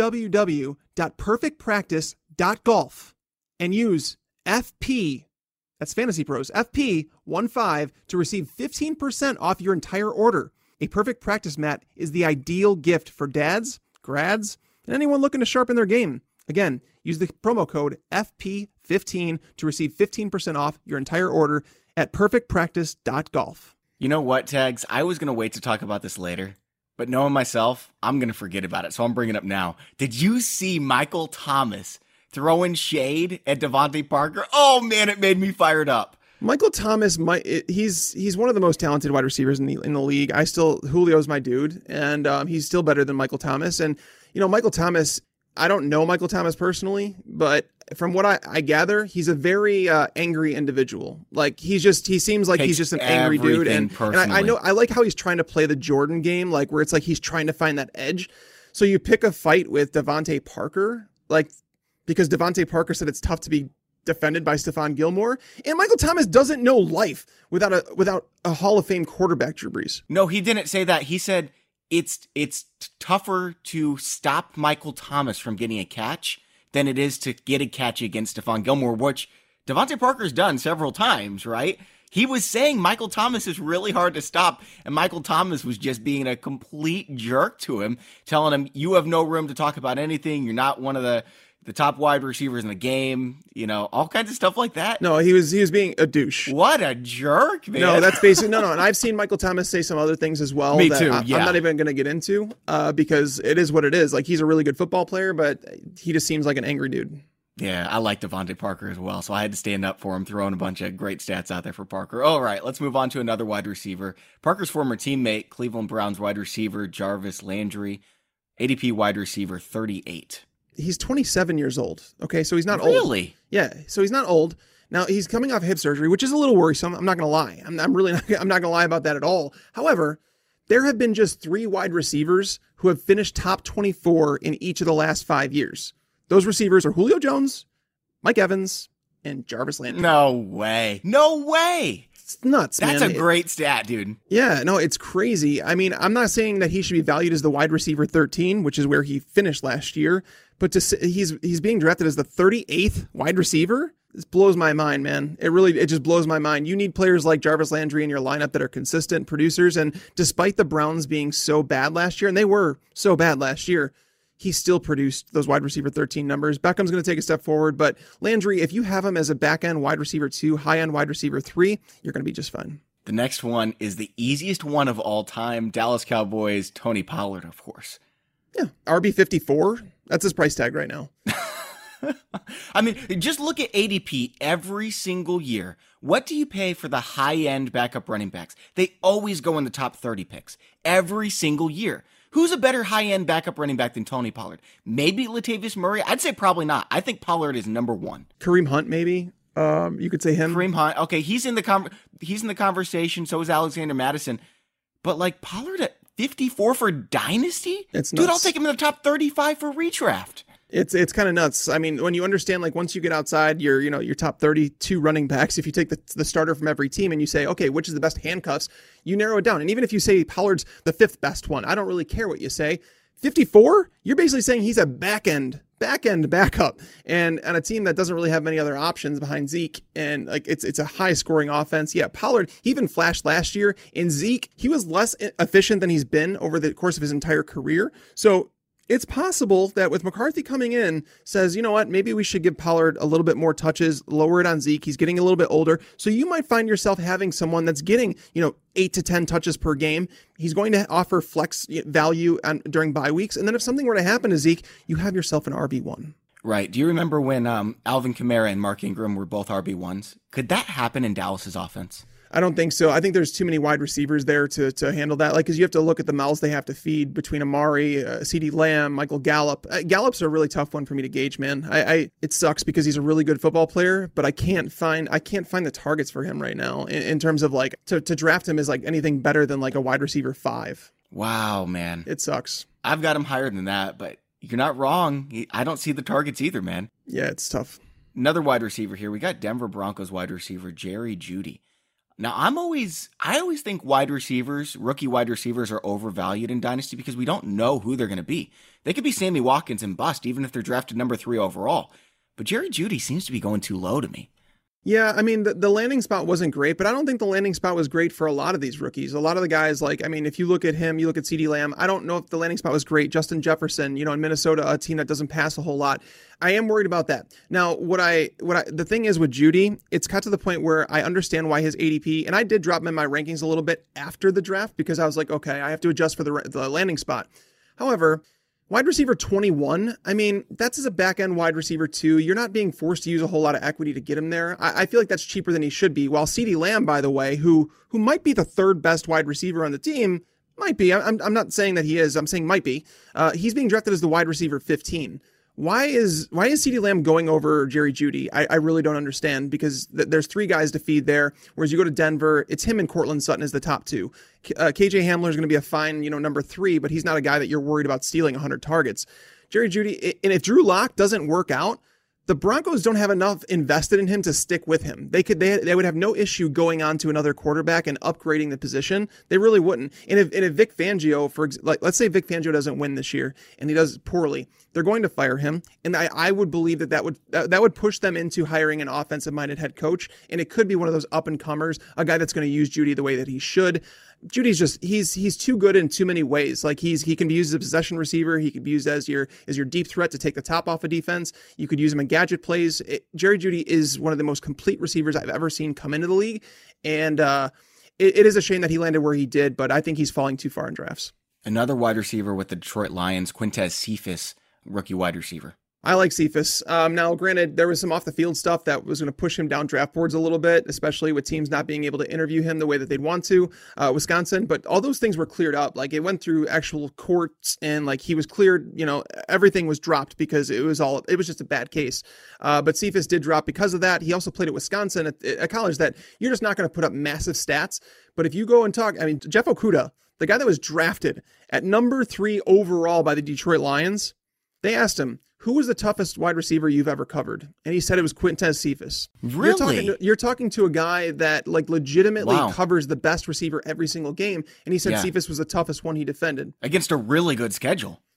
H: www.perfectpractice.golf and use FP, that's Fantasy Pros, FP15 to receive 15% off your entire order. A Perfect Practice mat is the ideal gift for dads, grads, and anyone looking to sharpen their game. Again, use the promo code FP15 to receive 15% off your entire order at perfectpractice.golf.
G: You know what, Tags? I was going to wait to talk about this later, but knowing myself, I'm going to forget about it, so I'm bringing it up now. Did you see Michael Thomas throwing shade at Devontae Parker? Oh, man, it made me fired up.
H: Michael Thomas, he's one of the most talented wide receivers in the league. Julio's my dude, and he's still better than Michael Thomas. And, Michael Thomas, I don't know Michael Thomas personally, but from what I gather, he's a very angry individual. Like he seems like he's just an angry dude. And I know, I like how he's trying to play the Jordan game, like where it's like he's trying to find that edge. So you pick a fight with Devontae Parker, like because Devontae Parker said it's tough to be defended by Stephon Gilmore, and Michael Thomas doesn't know life without a Hall of Fame quarterback, Drew Brees.
G: No, he didn't say that. He said it's tougher to stop Michael Thomas from getting a catch than it is to get a catch against Stephon Gilmore, which Devontae Parker's done several times, right? He was saying Michael Thomas is really hard to stop, and Michael Thomas was just being a complete jerk to him, telling him, you have no room to talk about anything. You're not one of the top wide receivers in the game, all kinds of stuff like that.
H: No, he was being a douche.
G: What a jerk, man.
H: No, that's basically, no. And I've seen Michael Thomas say some other things as well.
G: Me too, yeah.
H: I'm not even going to get into because it is what it is. Like, he's a really good football player, but he just seems like an angry dude.
G: Yeah, I like Devontae Parker as well, so I had to stand up for him, throwing a bunch of great stats out there for Parker. All right, let's move on to another wide receiver. Parker's former teammate, Cleveland Browns wide receiver Jarvis Landry, ADP wide receiver 38.
H: He's 27 years old. Okay, so he's not old.
G: Really?
H: Yeah, so he's not old. Now, he's coming off hip surgery, which is a little worrisome. I'm not going to lie. I'm not going to lie about that at all. However, there have been just 3 wide receivers who have finished top 24 in each of the last 5 years. Those receivers are Julio Jones, Mike Evans, and Jarvis Landry.
G: No way. No way.
H: It's nuts, man.
G: That's a great stat, dude.
H: Yeah, no, it's crazy. I mean, I'm not saying that he should be valued as the wide receiver 13, which is where he finished last year, but he's being drafted as the 38th wide receiver. This blows my mind, man. It just blows my mind. You need players like Jarvis Landry in your lineup that are consistent producers. And despite the Browns being so bad last year, and they were so bad last year, he still produced those wide receiver 13 numbers. Beckham's going to take a step forward, but Landry, if you have him as a back end wide receiver 2, high end wide receiver 3, you're going to be just fine.
G: The next one is the easiest one of all time. Dallas Cowboys, Tony Pollard, of course.
H: Yeah. RB54. That's his price tag right now.
G: I mean, just look at ADP every single year. What do you pay for the high-end backup running backs? They always go in the top 30 picks every single year. Who's a better high-end backup running back than Tony Pollard? Maybe Latavius Murray? I'd say probably not. I think Pollard is number one.
H: Kareem Hunt, maybe. You could say him.
G: Kareem Hunt. Okay, he's in the conversation. So is Alexander Mattison. But like Pollard at 54 for Dynasty?
H: It's nuts.
G: Dude, I'll take him in the top 35 for redraft.
H: It's kind of nuts. I mean, when you understand, like, once you get outside your top 32 running backs, if you take the starter from every team and you say, okay, which is the best handcuffs, you narrow it down. And even if you say Pollard's the 5th best one, I don't really care what you say. 54, you're basically saying he's a back end backup, and on a team that doesn't really have many other options behind Zeke, and like it's a high scoring offense. Yeah, Pollard, he even flashed last year. In Zeke, he was less efficient than he's been over the course of his entire career. So it's possible that with McCarthy coming in, says, you know what, maybe we should give Pollard a little bit more touches, lower it on Zeke. He's getting a little bit older. So you might find yourself having someone that's getting, 8 to 10 touches per game. He's going to offer flex value during bye weeks. And then if something were to happen to Zeke, you have yourself an RB1.
G: Right. Do you remember when Alvin Kamara and Mark Ingram were both RB1s? Could that happen in Dallas's offense?
H: I don't think so. I think there's too many wide receivers there to handle that. Like, because you have to look at the mouths they have to feed between Amari, CeeDee Lamb, Michael Gallup. Gallup's a really tough one for me to gauge, man. It sucks because he's a really good football player, but I can't find the targets for him right now in terms of like to draft him as like anything better than like a wide receiver 5.
G: Wow, man.
H: It sucks.
G: I've got him higher than that, but you're not wrong. I don't see the targets either, man.
H: Yeah, it's tough.
G: Another wide receiver here. We got Denver Broncos wide receiver Jerry Jeudy. Now, I always think rookie wide receivers are overvalued in Dynasty because we don't know who they're going to be. They could be Sammy Watkins and bust, even if they're drafted number 3 overall. But Jerry Jeudy seems to be going too low to me.
H: Yeah, I mean, the landing spot wasn't great, but I don't think the landing spot was great for a lot of these rookies. A lot of the guys, if you look at him, you look at CeeDee Lamb, I don't know if the landing spot was great. Justin Jefferson, in Minnesota, a team that doesn't pass a whole lot. I am worried about that. Now, the thing is with Jeudy, it's got to the point where I understand why his ADP, and I did drop him in my rankings a little bit after the draft because I was like, okay, I have to adjust for the landing spot. However, wide receiver 21, I mean, that's as a back-end wide receiver 2. You're not being forced to use a whole lot of equity to get him there. I feel like that's cheaper than he should be. While CeeDee Lamb, by the way, who might be the 3rd best wide receiver on the team, might be. I'm not saying that he is. I'm saying might be. He's being drafted as the wide receiver 15. Why is CeeDee Lamb going over Jerry Jeudy? I really don't understand because there's 3 guys to feed there. Whereas you go to Denver, it's him and Cortland Sutton as the top 2. KJ Hamler is going to be a fine, number 3, but he's not a guy that you're worried about stealing 100 targets. Jerry Jeudy, and if Drew Lock doesn't work out, the Broncos don't have enough invested in him to stick with him. They would have no issue going on to another quarterback and upgrading the position. They really wouldn't. And if Vic Fangio, let's say Vic Fangio doesn't win this year and he does poorly, they're going to fire him. And I would believe that would push them into hiring an offensive-minded head coach. And it could be one of those up-and-comers, a guy that's going to use Jeudy the way that he should. Jeudy's just he's too good in too many ways. Like he can be used as a possession receiver. He could be used as your deep threat to take the top off a defense. You could use him in gadget plays. Jerry Jeudy is one of the most complete receivers I've ever seen come into the league, and it is a shame that he landed where he did. But I think he's falling too far in drafts.
G: Another wide receiver with the Detroit Lions, Quintez Cephus, rookie wide receiver.
H: I like Cephus. Now, granted, there was some off-the-field stuff that was going to push him down draft boards a little bit, especially with teams not being able to interview him the way that they'd want to, Wisconsin. But all those things were cleared up. Like, it went through actual courts, and like he was cleared. Everything was dropped because it was just a bad case. But Cephus did drop because of that. He also played at Wisconsin, at college that you're just not going to put up massive stats. But if you go and talk, Jeff Okudah, the guy that was drafted at number 3 overall by the Detroit Lions, they asked him, who was the toughest wide receiver you've ever covered? And he said it was Quintez Cephus.
G: Really?
H: You're talking to a guy that like legitimately covers the best receiver every single game. And he said Cephus was the toughest one he defended.
G: Against a really good schedule.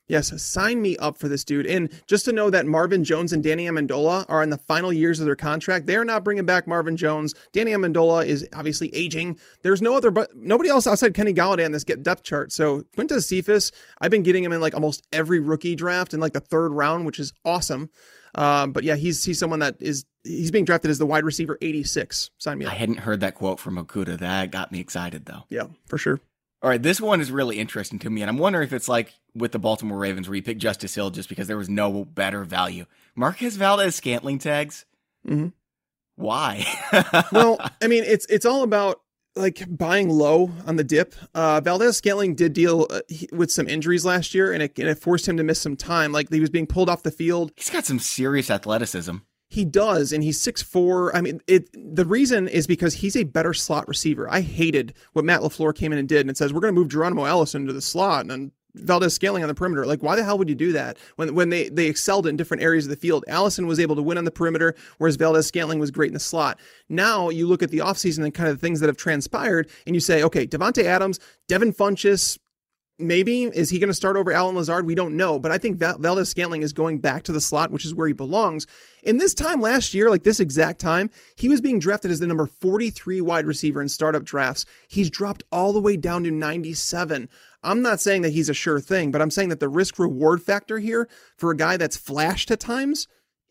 H: Yes, sign me up for this dude. And just to know that Marvin Jones and Danny Amendola are in the final years of their contract, they are not bringing back Marvin Jones. Danny Amendola is obviously aging. There's nobody else outside Kenny Golladay on this depth chart. So Quintez Cephas, I've been getting him in like almost every rookie draft in like the third round, which is awesome. But yeah, he's someone that he's being drafted as the wide receiver 86. Sign me up.
G: I hadn't heard that quote from Okudah. That got me excited though.
H: Yeah, for sure.
G: All right, this one is really interesting to me, and I'm wondering if it's like with the Baltimore Ravens where you picked Justice Hill just because there was no better value. Marquez Valdes-Scantling tags?
H: Mm-hmm.
G: Why?
H: Well, I mean, it's all about like buying low on the dip. Valdes-Scantling did deal with some injuries last year, and it forced him to miss some time. Like he was being pulled off the field.
G: He's got some serious athleticism.
H: He does, and he's 6'4". I mean, the reason is because he's a better slot receiver. I hated what Matt LaFleur came in and did, and it says, we're going to move Geronimo Allison to the slot and Valdes-Scantling on the perimeter. Like, why the hell would you do that when they excelled in different areas of the field? Allison was able to win on the perimeter, whereas Valdes-Scantling was great in the slot. Now you look at the offseason and kind of the things that have transpired, and you say, okay, Davante Adams, Devin Funchess, maybe. Is he going to start over Allen Lazard? We don't know. But I think Valdes-Scantling is going back to the slot, which is where he belongs. In this time last year, like this exact time, he was being drafted as the number 43 wide receiver in startup drafts. He's dropped all the way down to 97. I'm not saying that he's a sure thing, but I'm saying that the risk reward factor here for a guy that's flashed at times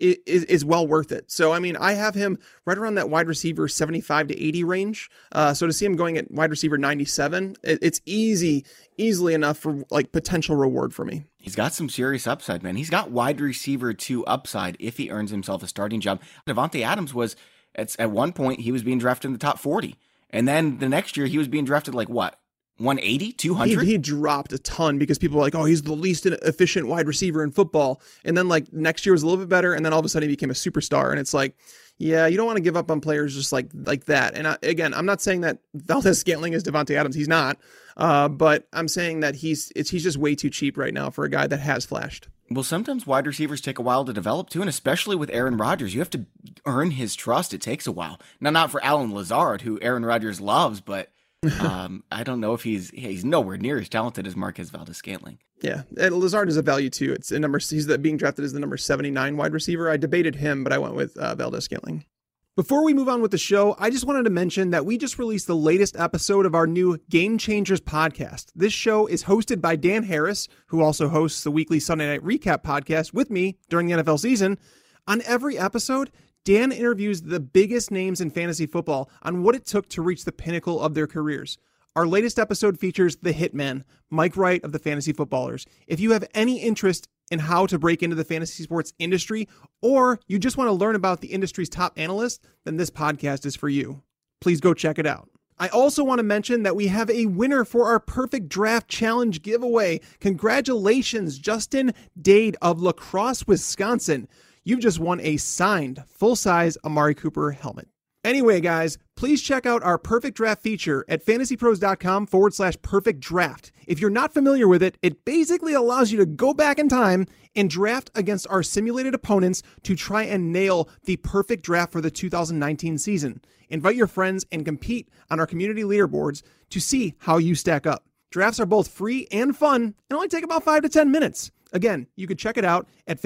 H: is well worth it. So, I mean, I have him right around that wide receiver 75 to 80 range. So to see him going at wide receiver 97, it's easily enough for like potential reward for me.
G: He's got some serious upside, man. He's got wide receiver 2 upside if he earns himself a starting job. Davante Adams was at one point he was being drafted in the top 40. And then the next year he was being drafted like what? 180, 200?
H: He dropped a ton because people were like, oh, he's the least efficient wide receiver in football. And then like next year was a little bit better. And then all of a sudden he became a superstar. And it's like, yeah, you don't want to give up on players just like that. And again, I'm not saying that Valdes-Scantling is Davante Adams. He's not. But I'm saying that he's just way too cheap right now for a guy that has flashed.
G: Well, sometimes wide receivers take a while to develop too, and especially with Aaron Rodgers, you have to earn his trust. It takes a while. Now, not for Allen Lazard, who Aaron Rodgers loves, but I don't know if he's nowhere near as talented as Marquez Valdes-Scantling.
H: Yeah, and Lazard is a value too. It's a number. He's being drafted as the number 79 wide receiver. I debated him, but I went with Valdes-Scantling. Before we move on with the show, I just wanted to mention that we just released the latest episode of our new Game Changers podcast. This show is hosted by Dan Harris, who also hosts the weekly Sunday Night Recap podcast with me during the NFL season. On every episode, Dan interviews the biggest names in fantasy football on what it took to reach the pinnacle of their careers. Our latest episode features the hitman, Mike Wright of the Fantasy Footballers. If you have any interest in how to break into the fantasy sports industry, or you just want to learn about the industry's top analysts, then this podcast is for you. Please go check it out. I also want to mention that we have a winner for our Perfect Draft Challenge giveaway. Congratulations, Justin Dade of La Crosse, Wisconsin. You've just won a signed, full-size Amari Cooper helmet. Anyway, guys, please check out our Perfect Draft feature at fantasypros.com/perfect draft. If you're not familiar with it, it basically allows you to go back in time and draft against our simulated opponents to try and nail the perfect draft for the 2019 season. Invite your friends and compete on our community leaderboards to see how you stack up. Drafts are both free and fun and only take about 5 to 10 minutes. Again, you can check it out at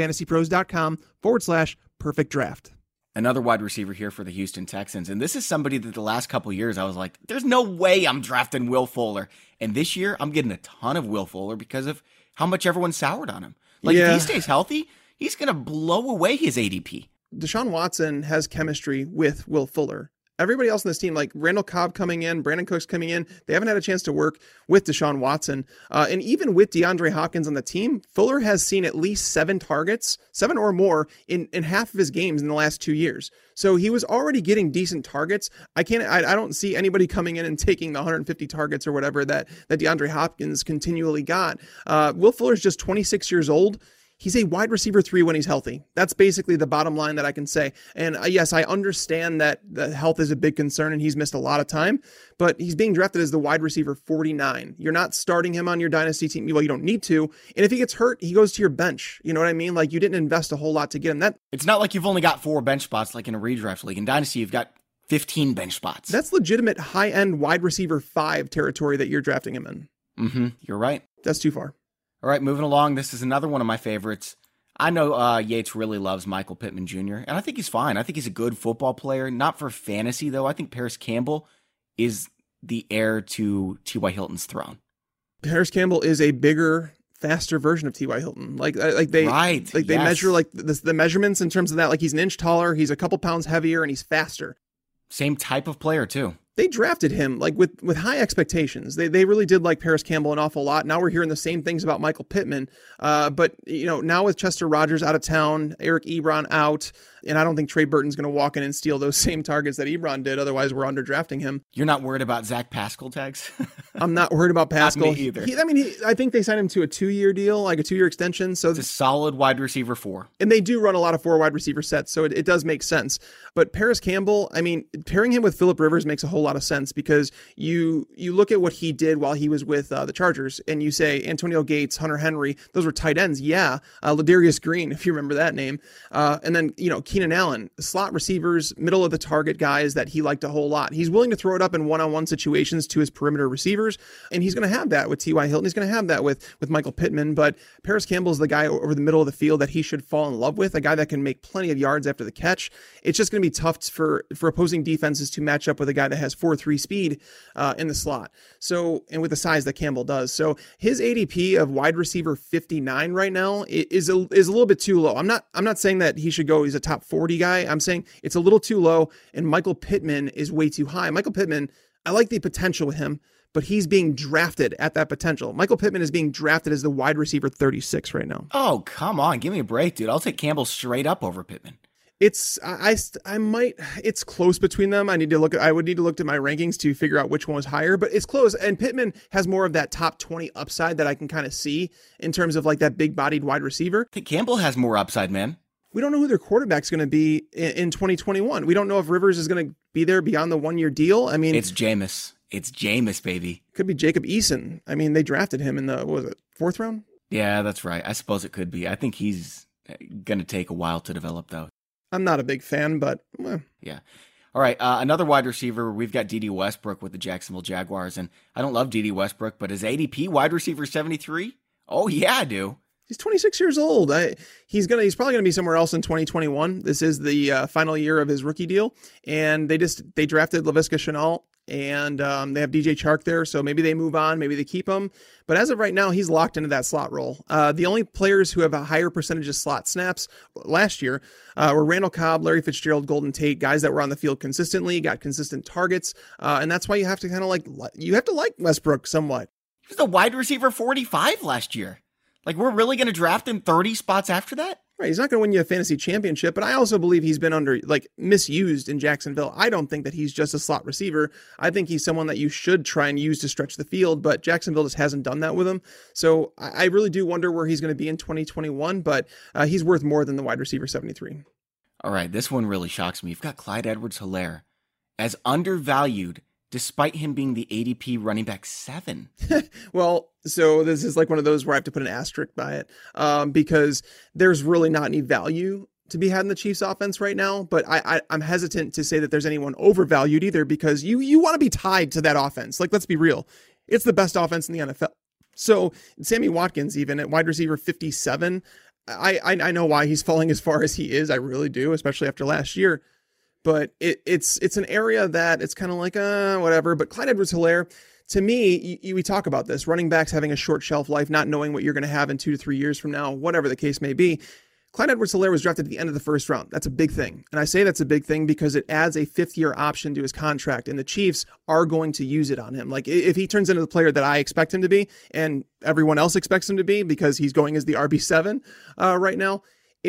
H: fantasypros.com/perfect draft.
G: Another wide receiver here for the Houston Texans. And this is somebody that the last couple of years I was like, there's no way I'm drafting Will Fuller. And this year I'm getting a ton of Will Fuller because of how much everyone soured on him. Like if he stays healthy, he's going to blow away his ADP.
H: Deshaun Watson has chemistry with Will Fuller. Everybody else on this team, like Randall Cobb coming in, Brandon Cooks coming in, they haven't had a chance to work with Deshaun Watson. And even with DeAndre Hopkins on the team, Fuller has seen at least 7 targets, 7 or more in half of his games in the last 2 years. So he was already getting decent targets. I don't see anybody coming in and taking the 150 targets or whatever that DeAndre Hopkins continually got. Will Fuller's just 26 years old. He's a wide receiver 3 when he's healthy. That's basically the bottom line that I can say. And yes, I understand that the health is a big concern and he's missed a lot of time, but he's being drafted as the wide receiver 49. You're not starting him on your dynasty team. Well, you don't need to. And if he gets hurt, he goes to your bench. You know what I mean? Like you didn't invest a whole lot to get him.
G: It's not like you've only got 4 bench spots like in a redraft league. In Dynasty, you've got 15 bench spots.
H: That's legitimate high-end wide receiver 5 territory that you're drafting him in.
G: You're right.
H: That's too far.
G: All right, moving along. This is another one of my favorites. I know Yates really loves Michael Pittman Jr., and I think he's fine. I think he's a good football player. Not for fantasy, though. I think Paris Campbell is the heir to T.Y. Hilton's throne.
H: Paris Campbell is a bigger, faster version of T.Y. Hilton. They measure like the measurements in terms of that. Like he's an inch taller, he's a couple pounds heavier, and he's faster.
G: Same type of player too.
H: They drafted him like with high expectations. They really did like Paris Campbell an awful lot. Now we're hearing the same things about Michael Pittman. But now with Chester Rogers out of town, Eric Ebron out, and I don't think Trey Burton's going to walk in and steal those same targets that Ebron did. Otherwise, we're underdrafting him.
G: You're not worried about Zach Pascal tags?
H: I'm not worried about Pascal.
G: Not me either.
H: I think they signed him to a 2-year deal, like a 2-year extension. So
G: it's a solid wide receiver 4.
H: And they do run a lot of 4 wide receiver sets, so it does make sense. But Paris Campbell, pairing him with Phillip Rivers makes a whole lot of sense because you look at what he did while he was with the Chargers, and you say Antonio Gates, Hunter Henry, those were tight ends. Yeah. Ladarius Green, if you remember that name. And then, Keenan Allen, slot receivers, middle of the target guys that he liked a whole lot. He's willing to throw it up in one-on-one situations to his perimeter receivers, and he's going to have that with T.Y. Hilton. He's going to have that with Michael Pittman, but Paris Campbell is the guy over the middle of the field that he should fall in love with, a guy that can make plenty of yards after the catch. It's just going to be tough for opposing defenses to match up with a guy that has 4.3 speed in the slot. So, and with the size that Campbell does. So his ADP of wide receiver 59 right now is a little bit too low. I'm not saying that he should go, he's a top 40 guy. I'm saying it's a little too low, and Michael Pittman is way too high. Michael Pittman, I like the potential with him, but he's being drafted at that potential. Michael Pittman is being drafted as the wide receiver 36 right now.
G: Oh, come on. Give me a break, dude. I'll take Campbell straight up over Pittman.
H: It's close between them. I would need to look at my rankings to figure out which one was higher, but it's close. And Pittman has more of that top 20 upside that I can kind of see in terms of like that big bodied wide receiver.
G: I think Campbell has more upside, man.
H: We don't know who their quarterback's going to be in 2021. We don't know if Rivers is going to be there beyond the 1-year deal.
G: It's Jameis. It's Jameis, baby.
H: Could be Jacob Eason. They drafted him in the, 4th round?
G: Yeah, that's right. I suppose it could be. I think he's going to take a while to develop, though.
H: I'm not a big fan, but...
G: Yeah. All right, another wide receiver, we've got D.D. Westbrook with the Jacksonville Jaguars, and I don't love D.D. Westbrook, but his ADP wide receiver 73? Oh, yeah, I do.
H: He's 26 years old. He's probably going to be somewhere else in 2021. This is the final year of his rookie deal, and they drafted Laviska Shenault, and they have DJ Chark there, so maybe they move on, maybe they keep him. But as of right now, he's locked into that slot role. The only players who have a higher percentage of slot snaps last year were Randall Cobb, Larry Fitzgerald, Golden Tate, guys that were on the field consistently, got consistent targets, and that's why you have to kind of like Westbrook somewhat.
G: He was the wide receiver 45 last year. Like, we're really going to draft him 30 spots after that?
H: Right, he's not going to win you a fantasy championship, but I also believe he's been misused in Jacksonville. I don't think that he's just a slot receiver. I think he's someone that you should try and use to stretch the field, but Jacksonville just hasn't done that with him. So I really do wonder where he's going to be in 2021, but he's worth more than the wide receiver 73.
G: All right, this one really shocks me. You've got Clyde Edwards-Helaire as undervalued despite him being the ADP running back 7.
H: Well, so this is like one of those where I have to put an asterisk by it because there's really not any value to be had in the Chiefs offense right now. But I'm hesitant to say that there's anyone overvalued either because you want to be tied to that offense. Like, let's be real. It's the best offense in the NFL. So Sammy Watkins, even at wide receiver 57, I know why he's falling as far as he is. I really do, especially after last year. But it's an area that it's kind of like, whatever. But Clyde Edwards-Helaire, to me, we talk about this, running backs having a short shelf life, not knowing what you're going to have in 2 to 3 years from now, whatever the case may be. Clyde Edwards-Helaire was drafted at the end of the 1st round. That's a big thing. And I say that's a big thing because it adds a 5th-year option to his contract, and the Chiefs are going to use it on him. Like, if he turns into the player that I expect him to be, and everyone else expects him to be because he's going as the RB7 right now,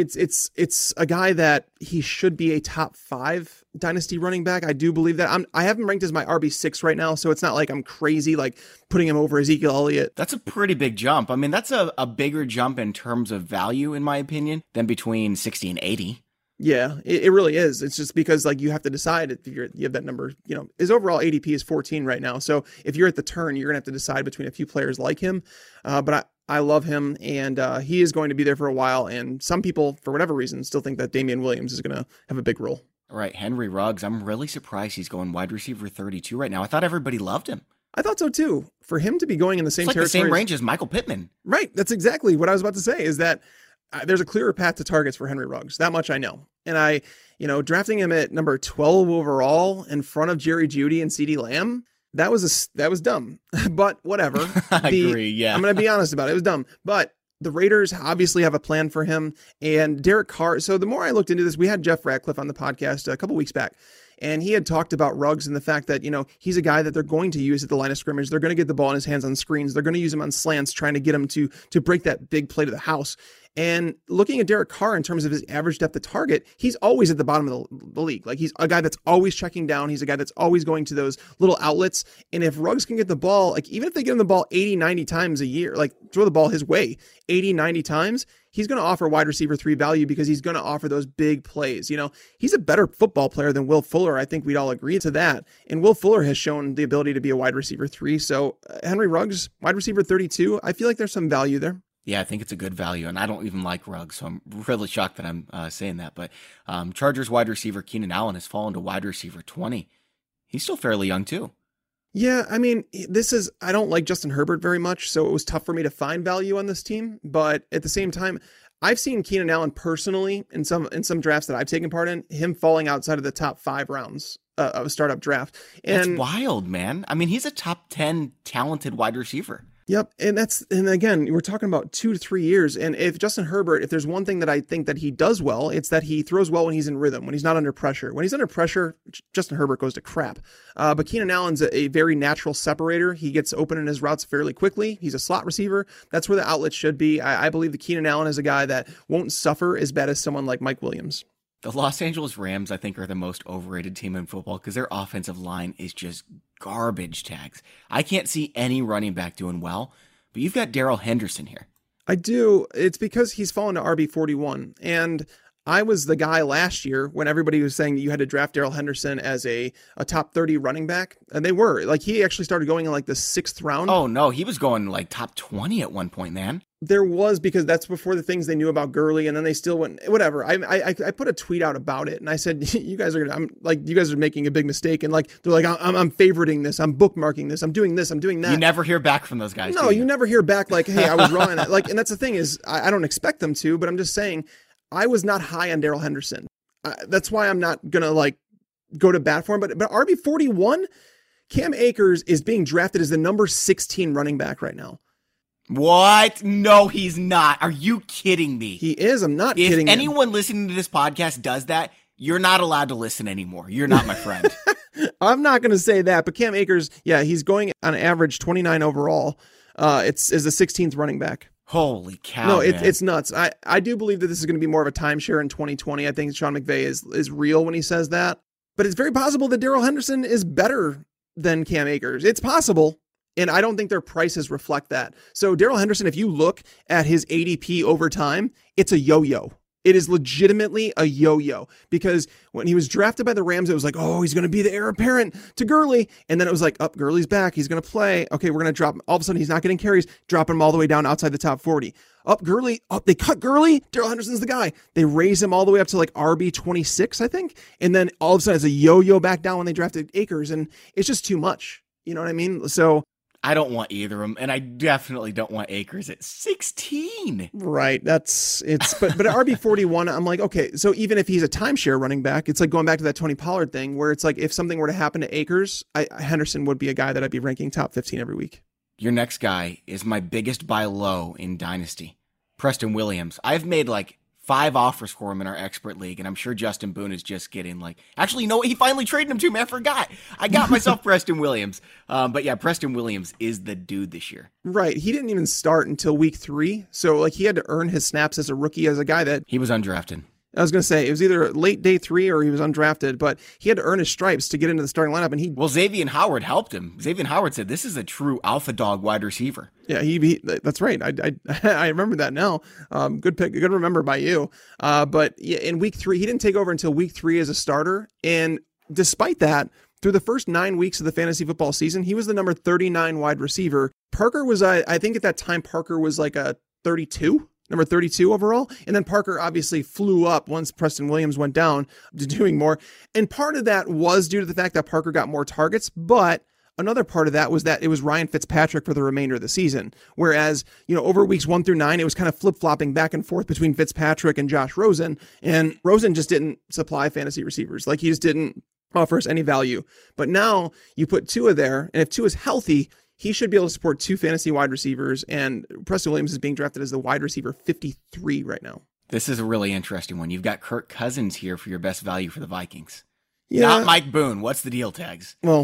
H: it's a guy that he should be a top 5 dynasty running back. I do believe that. I have him ranked as my RB6 right now, so it's not like I'm crazy like putting him over Ezekiel Elliott.
G: That's a pretty big jump. That's a bigger jump in terms of value, in my opinion, than between 60 and 80.
H: Yeah, it really is. It's just because you have to decide if you have that number. His overall ADP is 14 right now. So if you're at the turn, you're gonna have to decide between a few players like him. But I love him, and he is going to be there for a while. And some people, for whatever reason, still think that Damian Williams is going to have a big role.
G: All right, Henry Ruggs. I'm really surprised he's going wide receiver 32 right now. I thought everybody loved him.
H: I thought so too. For him to be going in the same
G: it's like
H: territory,
G: the same range as Michael Pittman.
H: Right. That's exactly what I was about to say, is that there's a clearer path to targets for Henry Ruggs. That much I know. And drafting him at number 12 overall in front of Jerry Jeudy and CeeDee Lamb, that was dumb. But whatever.
G: I agree. Yeah.
H: I'm going to be honest about it. It was dumb. But the Raiders obviously have a plan for him, and Derek Carr. So the more I looked into this, we had Jeff Ratcliffe on the podcast a couple weeks back, and he had talked about Ruggs and the fact that, he's a guy that they're going to use at the line of scrimmage. They're going to get the ball in his hands on screens. They're going to use him on slants, trying to get him to break that big play to the house. And looking at Derek Carr in terms of his average depth of target, he's always at the bottom of the league. Like, he's a guy that's always checking down. He's a guy that's always going to those little outlets. And if Ruggs can get the ball, like, even if they get him the ball 80, 90 times a year, like, throw the ball his way 80, 90 times, he's going to offer wide receiver 3 value because he's going to offer those big plays. He's a better football player than Will Fuller. I think we'd all agree to that. And Will Fuller has shown the ability to be a wide receiver 3. So Henry Ruggs, wide receiver 32, I feel like there's some value there.
G: Yeah, I think it's a good value, and I don't even like Ruggs, so I'm really shocked that I'm saying that. But Chargers wide receiver Keenan Allen has fallen to wide receiver 20. He's still fairly young, too.
H: Yeah, I mean, I don't like Justin Herbert very much, so it was tough for me to find value on this team. But at the same time, I've seen Keenan Allen personally in some drafts that I've taken part in, him falling outside of the top 5 rounds of a startup draft. And
G: that's wild, man. I mean, he's a top 10 talented wide receiver.
H: Yep. And again, we're talking about 2 to 3 years. And if Justin Herbert, if there's one thing that I think that he does well, it's that he throws well when he's in rhythm, when he's not under pressure. When he's under pressure, Justin Herbert goes to crap. But Keenan Allen's a very natural separator. He gets open in his routes fairly quickly. He's a slot receiver. That's where the outlet should be. I believe that Keenan Allen is a guy that won't suffer as bad as someone like Mike Williams.
G: The Los Angeles Rams, I think, are the most overrated team in football because their offensive line is just garbage tags. I can't see any running back doing well, but you've got Darrell Henderson here.
H: I do. It's because he's fallen to RB41. And I was the guy last year when everybody was saying that you had to draft Darrell Henderson as a top 30 running back. And they were. Like, he actually started going in like the 6th round.
G: Oh, no. He was going like top 20 at one point, man.
H: There was, because that's before the things they knew about Gurley, and then they still went, whatever. I put a tweet out about it, and I said, you guys are making a big mistake. And like, they're like, I'm favoriting this. I'm bookmarking this. I'm doing this. I'm doing that.
G: You never hear back from those guys.
H: No, you never hear back like, hey, I was wrong. And that's the thing is, I don't expect them to, but I'm just saying, I was not high on Darrell Henderson. That's why I'm not going to like go to bat for him. But RB41, Cam Akers is being drafted as the number 16 running back right now.
G: What? No, he's not. Are you kidding me?
H: He is. I'm not kidding.
G: If anyone listening to this podcast does that, you're not allowed to listen anymore. You're not my friend.
H: I'm not going to say that, but Cam Akers, yeah, he's going on average 29 overall. It's as the 16th running back.
G: Holy cow.
H: No, it's nuts. I do believe that this is going to be more of a timeshare in 2020. I think Sean McVay is real when he says that. But it's very possible that Darrell Henderson is better than Cam Akers. It's possible. And I don't think their prices reflect that. So Darrell Henderson, if you look at his ADP over time, it's a yo-yo. It is legitimately a yo-yo, because when he was drafted by the Rams, it was like, oh, he's going to be the heir apparent to Gurley. And then it was like, oh, Gurley's back. He's going to play. Okay, we're going to drop him. All of a sudden, he's not getting carries, dropping him all the way down outside the top 40. Gurley. They cut Gurley. Darrell Henderson's the guy. They raise him all the way up to like RB26, I think. And then all of a sudden, it's a yo-yo back down when they drafted Akers. And it's just too much. You know what I mean? So
G: I don't want either of them, and I definitely don't want Akers at 16.
H: Right. But at RB41, I'm like, okay, so even if he's a timeshare running back, it's like going back to that Tony Pollard thing where it's like if something were to happen to Akers, Henderson would be a guy that I'd be ranking top 15 every week.
G: Your next guy is my biggest buy low in Dynasty, Preston Williams. I've made like 5 offers for him in our expert league, and I'm sure Justin Boone is just getting like, actually, you know what? He finally traded him to me. I forgot. I got myself Preston Williams. But yeah, Preston Williams is the dude this year.
H: Right. He didn't even start until week 3. So like he had to earn his snaps as a rookie, as a guy that
G: he was undrafted.
H: I was going to say it was either late day 3 or he was undrafted, but he had to earn his stripes to get into the starting lineup. And
G: well, Xavier Howard helped him. Xavier Howard said, this is a true alpha dog wide receiver.
H: Yeah, that's right. I remember that now. Good pick. Good remember by you. But yeah, in week 3, he didn't take over until week 3 as a starter. And despite that, through the first 9 weeks of the fantasy football season, he was the number 39 wide receiver. Parker was, I think at that time, Parker was like a 32. Number 32 overall. And then Parker obviously flew up once Preston Williams went down to doing more. And part of that was due to the fact that Parker got more targets. But another part of that was that it was Ryan Fitzpatrick for the remainder of the season. Whereas, over weeks 1 through 9, it was kind of flip-flopping back and forth between Fitzpatrick and Josh Rosen. And Rosen just didn't supply fantasy receivers. Like, he just didn't offer us any value. But now you put Tua there, and if Tua is healthy, he should be able to support 2 fantasy wide receivers. And Preston Williams is being drafted as the wide receiver 53 right now.
G: This is a really interesting one. You've got Kirk Cousins here for your best value for the Vikings.
H: Yeah.
G: Not Mike Boone. What's the deal, Tags?
H: Well,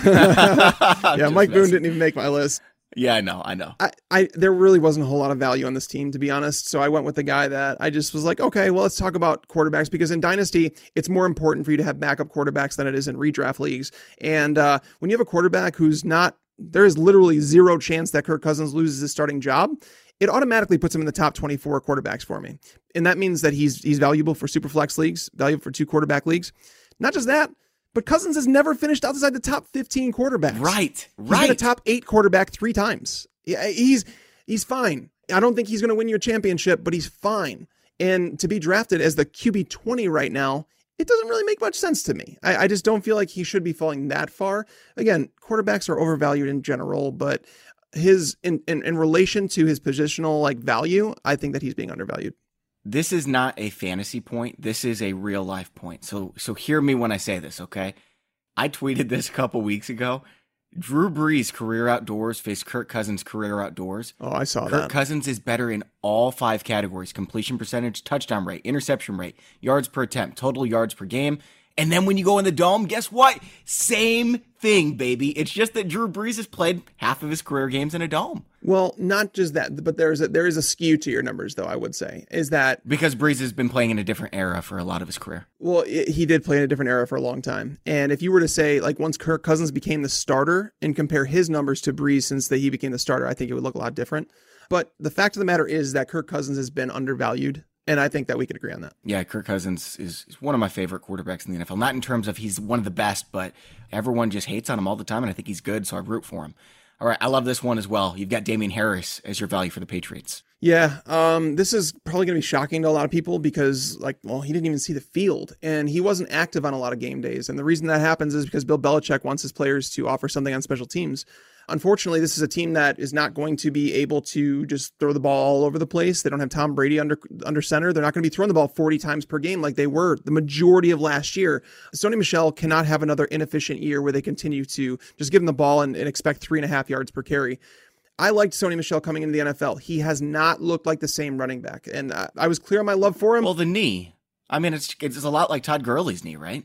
H: yeah, Mike Boone didn't even make my list.
G: Yeah, I know.
H: There really wasn't a whole lot of value on this team, to be honest. So I went with the guy that I just was like, okay, well, let's talk about quarterbacks, because in Dynasty, it's more important for you to have backup quarterbacks than it is in redraft leagues. And when you have a quarterback who's not, there is literally zero chance that Kirk Cousins loses his starting job, it automatically puts him in the top 24 quarterbacks for me. And that means that he's valuable for Superflex leagues, valuable for 2 quarterback leagues. Not just that, but Cousins has never finished outside the top 15 quarterbacks.
G: Right.
H: He's been a top 8 quarterback 3 times. Yeah, he's fine. I don't think he's going to win your championship, but he's fine. And to be drafted as the QB 20 right now, it doesn't really make much sense to me. I just don't feel like he should be falling that far. Again, quarterbacks are overvalued in general, but his in relation to his positional value, I think that he's being undervalued.
G: This is not a fantasy point. This is a real life point. So hear me when I say this, okay? I tweeted this a couple weeks ago. Drew Brees' career outdoors faced Kirk Cousins' career outdoors.
H: Oh, I saw that.
G: Kirk Cousins is better in all 5 categories: completion percentage, touchdown rate, interception rate, yards per attempt, total yards per game. And then when you go in the dome, guess what? Same thing, baby. It's just that Drew Brees has played half of his career games in a dome.
H: Well, not just that, but there is a skew to your numbers, though, I would say. Is that
G: because Brees has been playing in a different era for a lot of his career?
H: Well, he did play in a different era for a long time. And if you were to say, once Kirk Cousins became the starter and compare his numbers to Brees since he became the starter, I think it would look a lot different. But the fact of the matter is that Kirk Cousins has been undervalued. And I think that we could agree on that.
G: Yeah, Kirk Cousins is one of my favorite quarterbacks in the NFL. Not in terms of he's one of the best, but everyone just hates on him all the time, and I think he's good, so I root for him. All right, I love this one as well. You've got Damian Harris as your value for the Patriots.
H: Yeah, this is probably going to be shocking to a lot of people because, he didn't even see the field, and he wasn't active on a lot of game days. And the reason that happens is because Bill Belichick wants his players to offer something on special teams. Unfortunately, this is a team that is not going to be able to just throw the ball all over the place. They don't have Tom Brady under center. They're not going to be throwing the ball 40 times per game like they were the majority of last year. Sony Michel cannot have another inefficient year where they continue to just give him the ball and expect 3.5 yards per carry. I liked Sony Michel coming into the NFL. He has not looked like the same running back. And I was clear on my love for him.
G: Well, the knee. I mean, it's a lot like Todd Gurley's knee, right?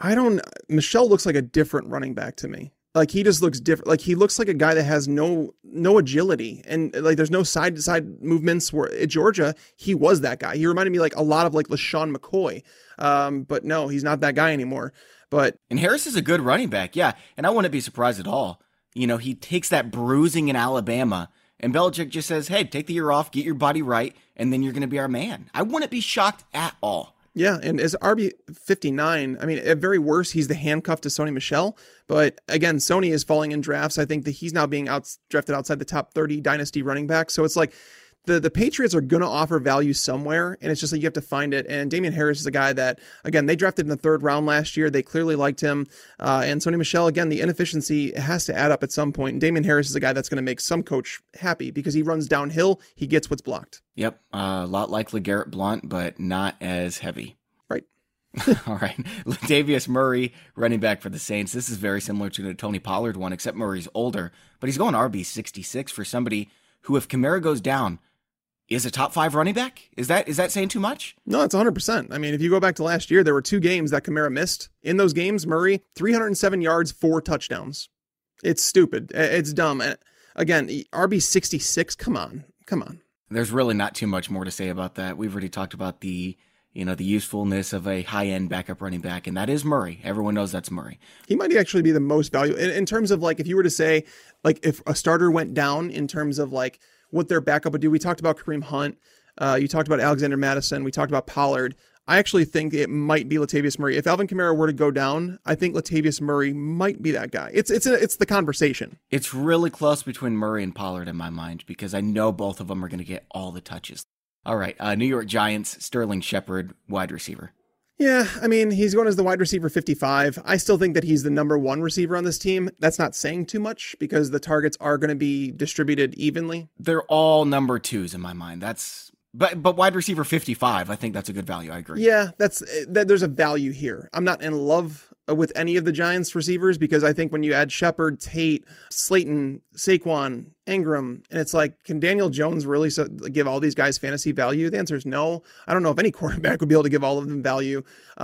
H: Michel looks like a different running back to me. He just looks different. He looks like a guy that has no agility, and there's no side to side movements. Where at Georgia, he was that guy. He reminded me a lot of LaShawn McCoy. But no, he's not that guy anymore.
G: And Harris is a good running back, yeah. And I wouldn't be surprised at all. He takes that bruising in Alabama, and Belichick just says, "Hey, take the year off, get your body right, and then you're going to be our man." I wouldn't be shocked at all.
H: Yeah, and as RB59, I mean, at very worst, he's the handcuff to Sony Michel. But again, Sony is falling in drafts. I think that he's now being drafted outside the top 30 dynasty running back. So it's the Patriots are going to offer value somewhere, and it's just you have to find it. And Damian Harris is a guy that, again, they drafted in the 3rd round last year. They clearly liked him. And Sony Michel, again, the inefficiency has to add up at some point. And Damian Harris is a guy that's going to make some coach happy because he runs downhill. He gets what's blocked.
G: Yep, a lot like LeGarrette Blount, but not as heavy.
H: Right.
G: All right. Latavius Murray, running back for the Saints. This is very similar to the Tony Pollard one, except Murray's older, but he's going RB66 for somebody who, if Kamara goes down, is a top 5 running back. Is that saying too much?
H: No, it's 100%. I mean, if you go back to last year, there were 2 games that Kamara missed. In those games, Murray, 307 yards, 4 touchdowns. It's stupid. It's dumb. And again, RB66, come on.
G: There's really not too much more to say about that. We've already talked about the usefulness of a high-end backup running back, and that is Murray. Everyone knows that's Murray.
H: He might actually be the most valuable in terms of if you were to say, if a starter went down in terms of what their backup would do. We talked about Kareem Hunt. You talked about Alexander Mattison. We talked about Pollard. I actually think it might be Latavius Murray. If Alvin Kamara were to go down, I think Latavius Murray might be that guy. It's the conversation.
G: It's really close between Murray and Pollard in my mind because I know both of them are going to get all the touches. All right, New York Giants, Sterling Shepard, wide receiver.
H: Yeah, I mean, he's going as the wide receiver 55. I still think that he's the number one receiver on this team. That's not saying too much because the targets are going to be distributed evenly.
G: They're all number twos in my mind. But wide receiver 55, I think that's a good value. I agree.
H: Yeah, there's a value here. I'm not in love with any of the Giants receivers because I think when you add Shepard, Tate, Slayton, Saquon, Ingram, and it's like, can Daniel Jones really give all these guys fantasy value? The answer is no. I don't know if any quarterback would be able to give all of them value.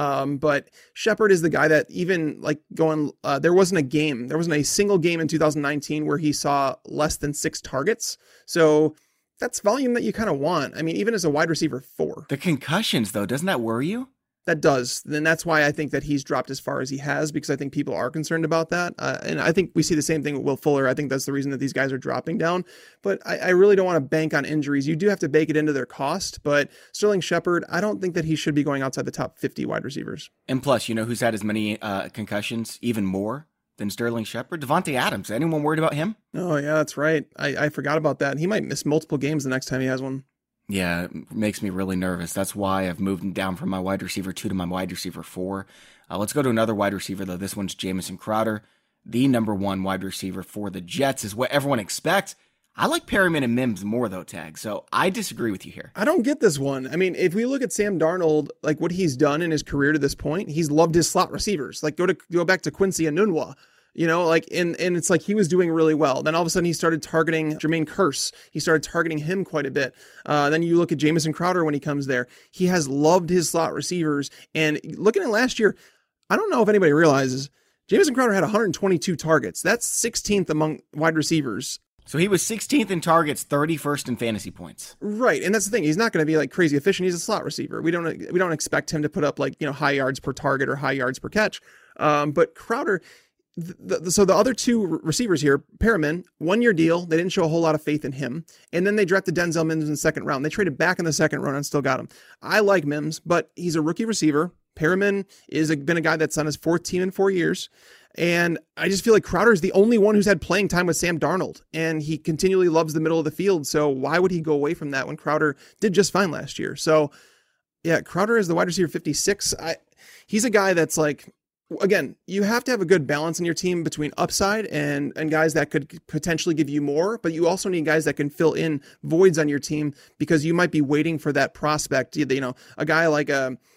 H: But Shepard is the guy that even like there wasn't a single game in 2019 where he saw less than 6 targets. So that's volume that you kind of want. I mean, even as a wide receiver 4.
G: The concussions, though, doesn't that worry you?
H: That does. Then that's why I think that he's dropped as far as he has, because I think people are concerned about that. And I think we see the same thing with Will Fuller. I think that's the reason that these guys are dropping down. But I really don't want to bank on injuries. You do have to bake it into their cost. But Sterling Shepard, I don't think that he should be going outside the top 50 wide receivers.
G: And plus, you know who's had as many concussions, even more than Sterling Shepard? Devontae Adams. Anyone worried about him?
H: Oh, yeah, that's right. I forgot about that. He might miss multiple games the next time he has one.
G: Yeah, it makes me really nervous. That's why I've moved him down from my wide receiver 2 to my wide receiver 4. Let's go to another wide receiver, though. This one's Jamison Crowder. The number 1 wide receiver for the Jets is what everyone expects. I like Perriman and Mims more, though, Tag. So I disagree with you here.
H: I don't get this one. I mean, if we look at Sam Darnold, like what he's done in his career to this point, he's loved his slot receivers. Like go back to Quincy Enunwa. You know, like, and it's like he was doing really well. Then all of a sudden he started targeting Jermaine Kearse. He started targeting him quite a bit. Then you look at Jamison Crowder when he comes there. He has loved his slot receivers. And looking at last year, I don't know if anybody realizes, Jamison Crowder had 122 targets. That's 16th among wide receivers.
G: So he was 16th in targets, 31st in fantasy points.
H: Right, and that's the thing. He's not going to be like crazy efficient. He's a slot receiver. We don't expect him to put up like, you know, high yards per target or high yards per catch. But Crowder... So the other 2 receivers here, Perriman, 1-year deal. They didn't show a whole lot of faith in him. And then they drafted Denzel Mims in the 2nd round. They traded back in the 2nd round and still got him. I like Mims, but he's a rookie receiver. Perriman been a guy that's on his 4th team in 4 years. And I just feel like Crowder is the only one who's had playing time with Sam Darnold. And he continually loves the middle of the field. So why would he go away from that when Crowder did just fine last year? So yeah, Crowder is the wide receiver 56. He's a guy that's like, again, you have to have a good balance in your team between upside and guys that could potentially give you more, but you also need guys that can fill in voids on your team because you might be waiting for that prospect. You know, a guy like,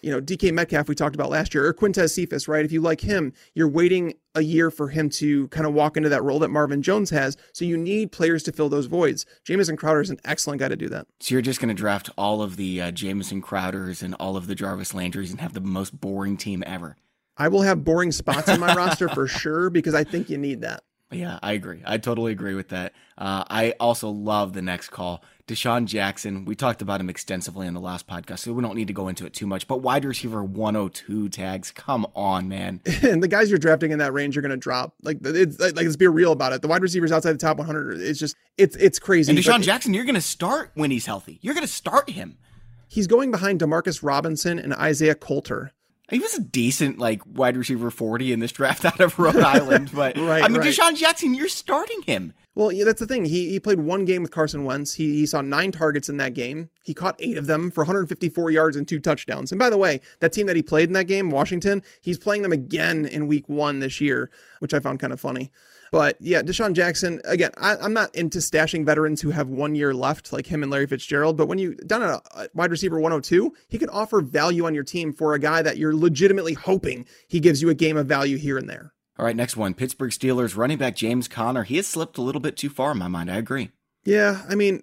H: DK Metcalf we talked about last year, or Quintez Cephas, right? If you like him, you're waiting a year for him to kind of walk into that role that Marvin Jones has. So you need players to fill those voids. Jamison Crowder is an excellent guy to do that.
G: So you're just going to draft all of the Jamison Crowders and all of the Jarvis Landrys and have the most boring team ever.
H: I will have boring spots in my roster for sure because I think you need that.
G: Yeah, I agree. I totally agree with that. I also love the next call. Deshaun Jackson, we talked about him extensively in the last podcast, so we don't need to go into it too much. But wide receiver 102 Tags, come on, man.
H: And the guys you're drafting in that range are going to drop. Let's be real about it. The wide receivers outside the top 100, it's crazy.
G: And Deshaun Jackson, you're going to start when he's healthy. You're going to start him.
H: He's going behind DeMarcus Robinson and Isaiah Coulter.
G: He was a decent wide receiver 40 in this draft out of Rhode Island, but
H: right.
G: Deshaun Jackson, you're starting him.
H: Well, yeah, that's the thing. He played 1 game with Carson Wentz. He saw 9 targets in that game. He caught 8 of them for 154 yards and 2 touchdowns. And by the way, that team that he played in that game, Washington, he's playing them again in week 1 this year, which I found kind of funny. But yeah, Deshaun Jackson, again, I'm not into stashing veterans who have 1 year left like him and Larry Fitzgerald, but when you down at a wide receiver 102, he can offer value on your team for a guy that you're legitimately hoping he gives you a game of value here and there.
G: All right, next one, Pittsburgh Steelers running back James Conner. He has slipped a little bit too far in my mind. I agree.
H: Yeah, I mean,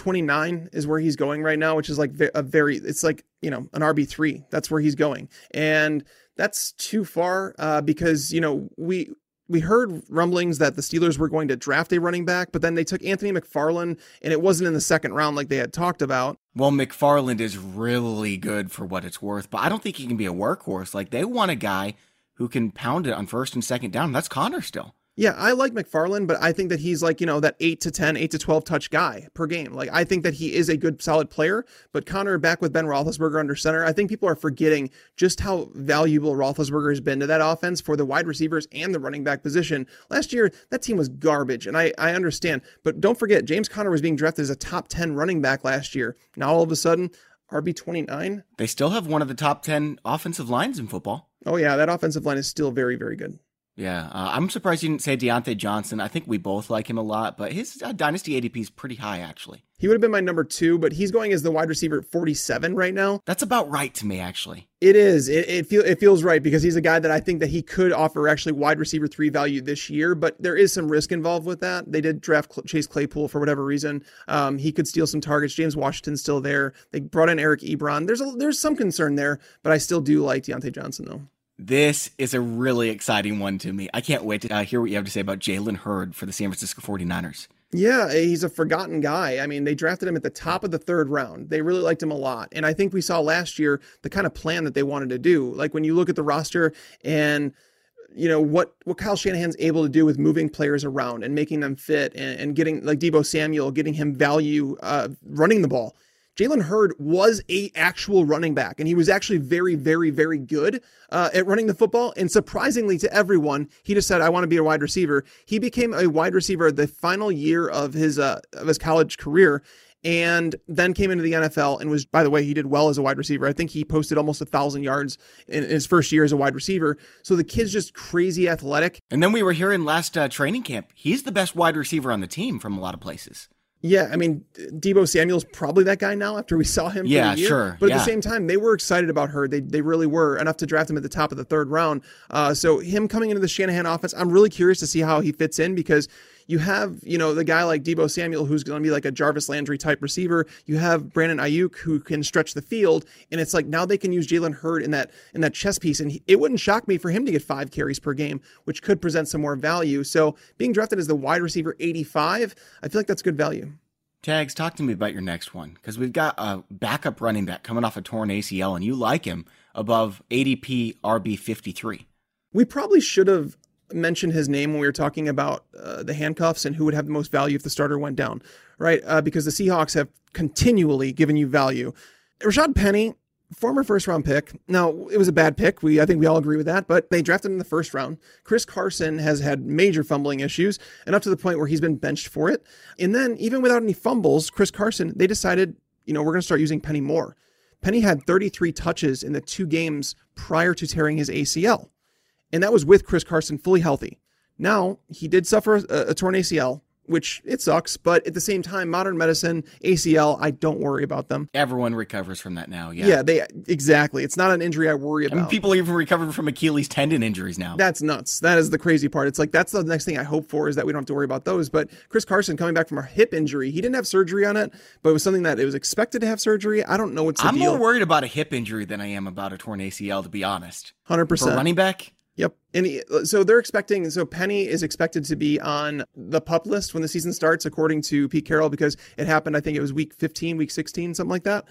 H: RB29 is where he's going right now, which is like it's like, you know, an RB3. That's where he's going. And that's too far because, you know, we heard rumblings that the Steelers were going to draft a running back, but then they took Anthony McFarland, and it wasn't in the 2nd round like they had talked about.
G: Well, McFarland is really good for what it's worth, but I don't think he can be a workhorse. Like, they want a guy who can pound it on 1st and 2nd down. That's Conner still.
H: Yeah, I like McFarland, but I think that he's like, you know, that 8 to 10, 8 to 12 touch guy per game. Like, I think that he is a good, solid player, but Conner back with Ben Roethlisberger under center, I think people are forgetting just how valuable Roethlisberger has been to that offense for the wide receivers and the running back position. Last year, that team was garbage, and I understand, but don't forget, James Conner was being drafted as a top 10 running back last year. Now, all of a sudden, RB29.
G: They still have one of the top 10 offensive lines in football.
H: Oh, yeah, that offensive line is still very, very good.
G: Yeah, I'm surprised you didn't say Deontay Johnson. I think we both like him a lot, but his dynasty ADP is pretty high, actually.
H: He would have been my number 2, but he's going as the wide receiver at 47 right now.
G: That's about right to me, actually.
H: It is. It feels right because he's a guy that I think that he could offer actually wide receiver 3 value this year, but there is some risk involved with that. They did draft Chase Claypool for whatever reason. He could steal some targets. James Washington's still there. They brought in Eric Ebron. There's some concern there, but I still do like Deontay Johnson, though.
G: This is a really exciting one to me. I can't wait to hear what you have to say about Jalen Hurd for the San Francisco 49ers.
H: Yeah, he's a forgotten guy. I mean, they drafted him at the top of the 3rd round. They really liked him a lot. And I think we saw last year the kind of plan that they wanted to do. Like when you look at the roster and what Kyle Shanahan's able to do with moving players around and making them fit and getting like Deebo Samuel, getting him value running the ball. Jalen Hurd was a actual running back, and he was actually very, very, very good at running the football. And surprisingly to everyone, he just said, I want to be a wide receiver. He became a wide receiver the final year of his college career, and then came into the NFL and was, by the way, he did well as a wide receiver. I think he posted almost 1,000 yards in his first year as a wide receiver. So the kid's just crazy athletic.
G: And then we were hearing last training camp, he's the best wide receiver on the team from a lot of places.
H: Yeah, I mean, Deebo Samuel's probably that guy now after we saw him for a year.
G: Sure.
H: But at the same time, they were excited about her. They really were, enough to draft him at the top of the 3rd round. So him coming into the Shanahan offense, I'm really curious to see how he fits in because you have, the guy like Deebo Samuel who's going to be like a Jarvis Landry type receiver. You have Brandon Ayuk who can stretch the field, and it's like now they can use Jalen Hurd in that chess piece, and it wouldn't shock me for him to get 5 carries per game, which could present some more value. So being drafted as the wide receiver 85, I feel like that's good value.
G: Tags, talk to me about your next one, because we've got a backup running back coming off a torn ACL, and you like him above ADP RB53.
H: We probably should have mentioned his name when we were talking about the handcuffs and who would have the most value if the starter went down, right? Because the Seahawks have continually given you value. Rashad Penny, former 1st-round pick. Now, it was a bad pick. I think we all agree with that, but they drafted him in the 1st round. Chris Carson has had major fumbling issues, and up to the point where he's been benched for it. And then, even without any fumbles, Chris Carson, they decided, we're going to start using Penny more. Penny had 33 touches in the 2 games prior to tearing his ACL, and that was with Chris Carson fully healthy. Now, he did suffer a torn ACL, which it sucks, but at the same time, modern medicine, ACL, I don't worry about them.
G: Everyone recovers from that now,
H: Yeah, exactly. It's not an injury I worry about.
G: I mean, people even recover from Achilles tendon injuries now.
H: That's nuts. That is the crazy part. It's like, that's the next thing I hope for, is that we don't have to worry about those. But Chris Carson coming back from a hip injury, he didn't have surgery on it, but it was something that it was expected to have surgery. I don't know what's the deal.
G: I'm more worried about a hip injury than I am about a torn ACL, to be honest.
H: 100%.
G: For running back?
H: Yep. And so Penny is expected to be on the PUP list when the season starts, according to Pete Carroll, because it happened, I think it was week 15, week 16, something like that.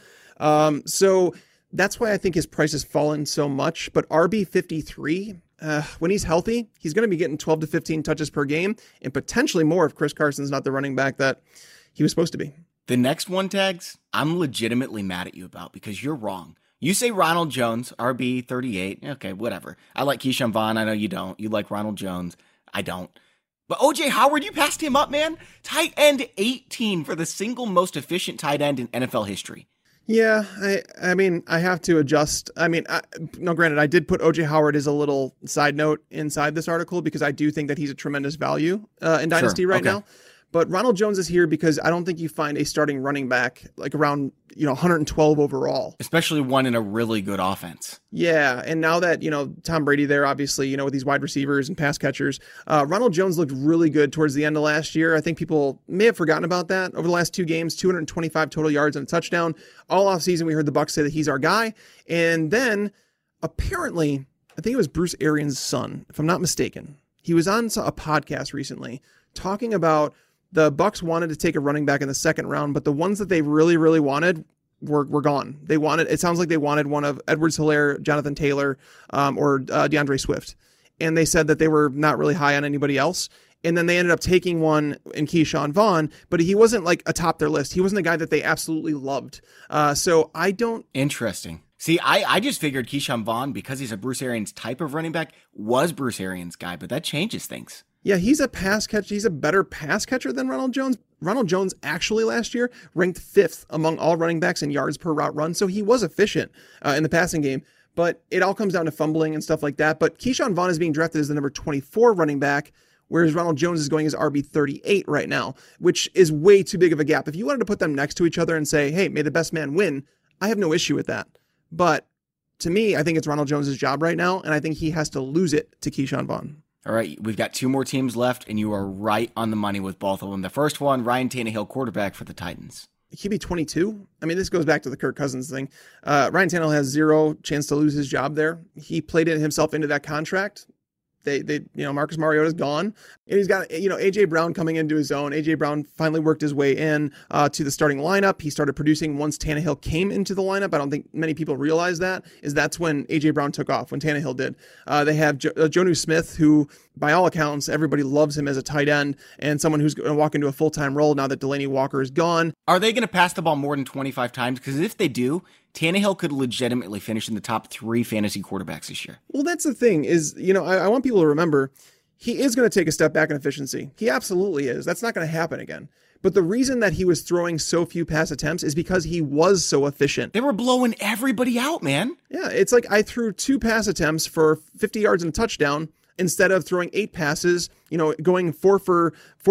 H: So that's why I think his price has fallen so much. But RB53, when he's healthy, he's going to be getting 12 to 15 touches per game and potentially more if Chris Carson's not the running back that he was supposed to be.
G: The next one, Tags, I'm legitimately mad at you about because you're wrong. You say Ronald Jones, RB 38. Okay, whatever. I like Keyshawn Vaughn. I know you don't. You like Ronald Jones. I don't. But OJ Howard, you passed him up, man. Tight end 18 for the single most efficient tight end in NFL history.
H: Yeah, I mean, I have to adjust. I mean, granted, I did put OJ Howard as a little side note inside this article because I do think that he's a tremendous value in Dynasty right now. But Ronald Jones is here because I don't think you find a starting running back like around 112 overall.
G: Especially one in a really good offense.
H: Yeah, and now that, Tom Brady there, obviously, with these wide receivers and pass catchers, Ronald Jones looked really good towards the end of last year. I think people may have forgotten about that. Over the last 2 games, 225 total yards and a touchdown. All offseason, we heard the Bucs say that he's our guy. And then, apparently, I think it was Bruce Arians' son, if I'm not mistaken. He was on a podcast recently talking about the Bucs wanted to take a running back in the 2nd round, but the ones that they really, really wanted were gone. It sounds like they wanted one of Edwards-Helaire, Jonathan Taylor, or DeAndre Swift. And they said that they were not really high on anybody else. And then they ended up taking one in Keyshawn Vaughn, but he wasn't like atop their list. He wasn't a guy that they absolutely loved. So I don't...
G: Interesting. See, I just figured Keyshawn Vaughn, because he's a Bruce Arians type of running back, was Bruce Arians' guy, but that changes things.
H: Yeah, he's a pass catcher. He's a better pass catcher than Ronald Jones. Ronald Jones actually last year ranked 5th among all running backs in yards per route run, so he was efficient in the passing game. But it all comes down to fumbling and stuff like that. But Keyshawn Vaughn is being drafted as the number 24 running back, whereas Ronald Jones is going as RB 38 right now, which is way too big of a gap. If you wanted to put them next to each other and say, hey, may the best man win, I have no issue with that. But to me, I think it's Ronald Jones' job right now, and I think he has to lose it to Keyshawn Vaughn.
G: All right, we've got 2 more teams left, and you are right on the money with both of them. The first one, Ryan Tannehill, quarterback for the Titans.
H: QB 22. I mean, this goes back to the Kirk Cousins thing. Ryan Tannehill has 0 chance to lose his job there. He played himself into that contract. Marcus Mariota's gone. And he's got, A.J. Brown coming into his own. A.J. Brown finally worked his way in to the starting lineup. He started producing once Tannehill came into the lineup. I don't think many people realize that's when A.J. Brown took off, when Tannehill did. They have Jonnu Smith, who, by all accounts, everybody loves him as a tight end and someone who's going to walk into a full-time role now that Delaney Walker is gone.
G: Are they going to pass the ball more than 25 times? Because if they do, Tannehill could legitimately finish in the top 3 fantasy quarterbacks this year.
H: Well, that's the thing is, I want people to remember he is going to take a step back in efficiency. He absolutely is. That's not going to happen again. But the reason that he was throwing so few pass attempts is because he was so efficient.
G: They were blowing everybody out, man.
H: Yeah, it's like I threw 2 pass attempts for 50 yards and a touchdown instead of throwing 8 passes, going 4 for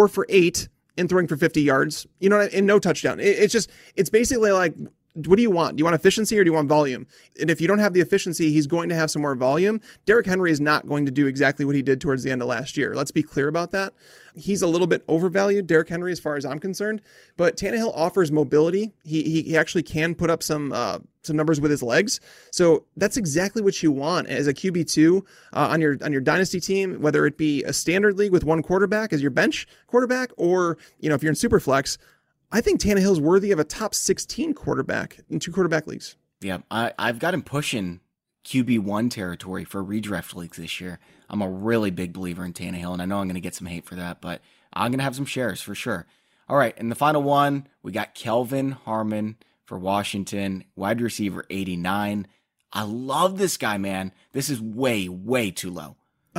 H: 8 and throwing for 50 yards, and no touchdown. It's basically like, what do you want? Do you want efficiency or do you want volume? And if you don't have the efficiency, he's going to have some more volume. Derrick Henry is not going to do exactly what he did towards the end of last year. Let's be clear about that. He's a little bit overvalued, Derrick Henry, as far as I'm concerned. But Tannehill offers mobility. He actually can put up some numbers with his legs. So that's exactly what you want as a QB2 on your dynasty team, whether it be a standard league with 1 quarterback as your bench quarterback, or if you're in Superflex. I think Tannehill's worthy of a top 16 quarterback in 2 quarterback leagues.
G: Yeah, I've got him pushing QB1 territory for redraft leagues this year. I'm a really big believer in Tannehill, and I know I'm going to get some hate for that, but I'm going to have some shares for sure. All right, and the final one, we got Kelvin Harmon for Washington, wide receiver 89. I love this guy, man. This is way, way too low.
H: I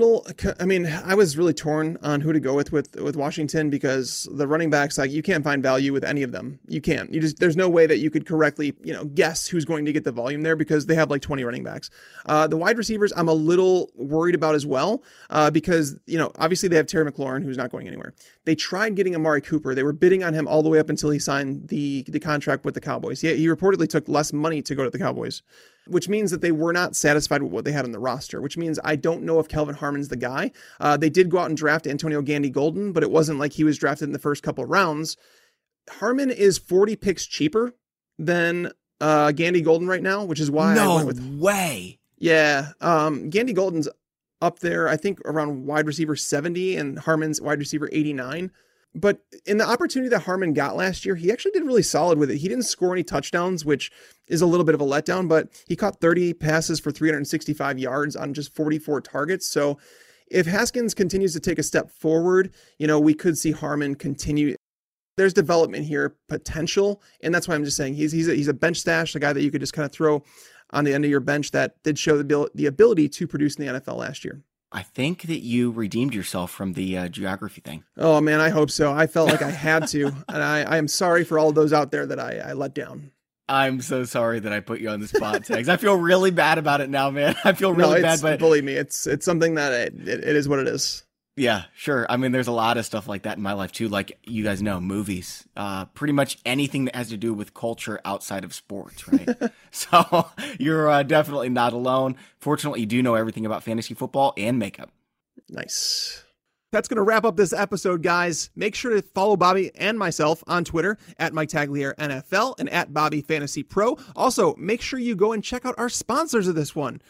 H: was really torn on who to go with Washington because the running backs, you can't find value with any of them. You can't. There's no way that you could correctly, guess who's going to get the volume there because they have 20 running backs. The wide receivers, I'm a little worried about as well because, obviously they have Terry McLaurin, who's not going anywhere. They tried getting Amari Cooper. They were bidding on him all the way up until he signed the contract with the Cowboys. He reportedly took less money to go to the Cowboys, which means that they were not satisfied with what they had on the roster, which means I don't know if Kelvin Harmon's the guy. They did go out and draft Antonio Gandy-Golden, but it wasn't like he was drafted in the first couple of rounds. Harmon is 40 picks cheaper than Gandy-Golden right now, which is why I went with...
G: No way!
H: Yeah. Gandy-Golden's up there, I think, around wide receiver 70, and Harmon's wide receiver 89. But in the opportunity that Harmon got last year, he actually did really solid with it. He didn't score any touchdowns, which is a little bit of a letdown, but he caught 30 passes for 365 yards on just 44 targets. So if Haskins continues to take a step forward, we could see Harmon continue. There's development here, potential, and that's why I'm just saying he's a bench stash, a guy that you could just kind of throw on the end of your bench that did show the ability to produce in the NFL last year.
G: I think that you redeemed yourself from the geography thing.
H: Oh, man, I hope so. I felt like I had to. And I am sorry for all of those out there that I let down.
G: I'm so sorry that I put you on the spot, Tags. I feel really bad about it now, man. I feel really bad. But
H: believe me, it's something that it is what it is.
G: Yeah, sure. I mean, there's a lot of stuff like that in my life, too. Like, you guys know, movies. Pretty much anything that has to do with culture outside of sports, right? So you're definitely not alone. Fortunately, you do know everything about fantasy football and makeup.
H: Nice. That's going to wrap up this episode, guys. Make sure to follow Bobby and myself on Twitter at Mike Tagliere NFL and at Bobby Fantasy Pro. Also, make sure you go and check out our sponsors of this one,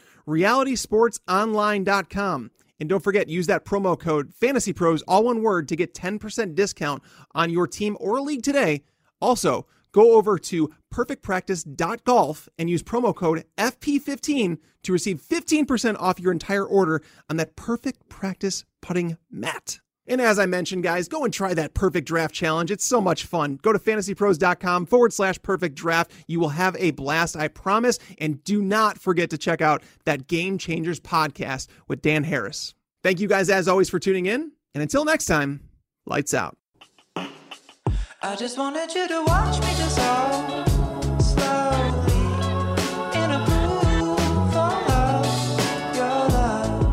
H: RealitySportsOnline.com. And don't forget, use that promo code FantasyPros, all one word, to get 10% discount on your team or league today. Also, go over to perfectpractice.golf and use promo code FP15 to receive 15% off your entire order on that Perfect Practice putting mat. And as I mentioned, guys, go and try that Perfect Draft Challenge. It's so much fun. Go to fantasypros.com/perfect draft. You will have a blast, I promise. And do not forget to check out that Game Changers podcast with Dan Harris. Thank you guys, as always, for tuning in. And until next time, lights out.
I: I just wanted you to watch me dissolve slowly in a pool full of your love.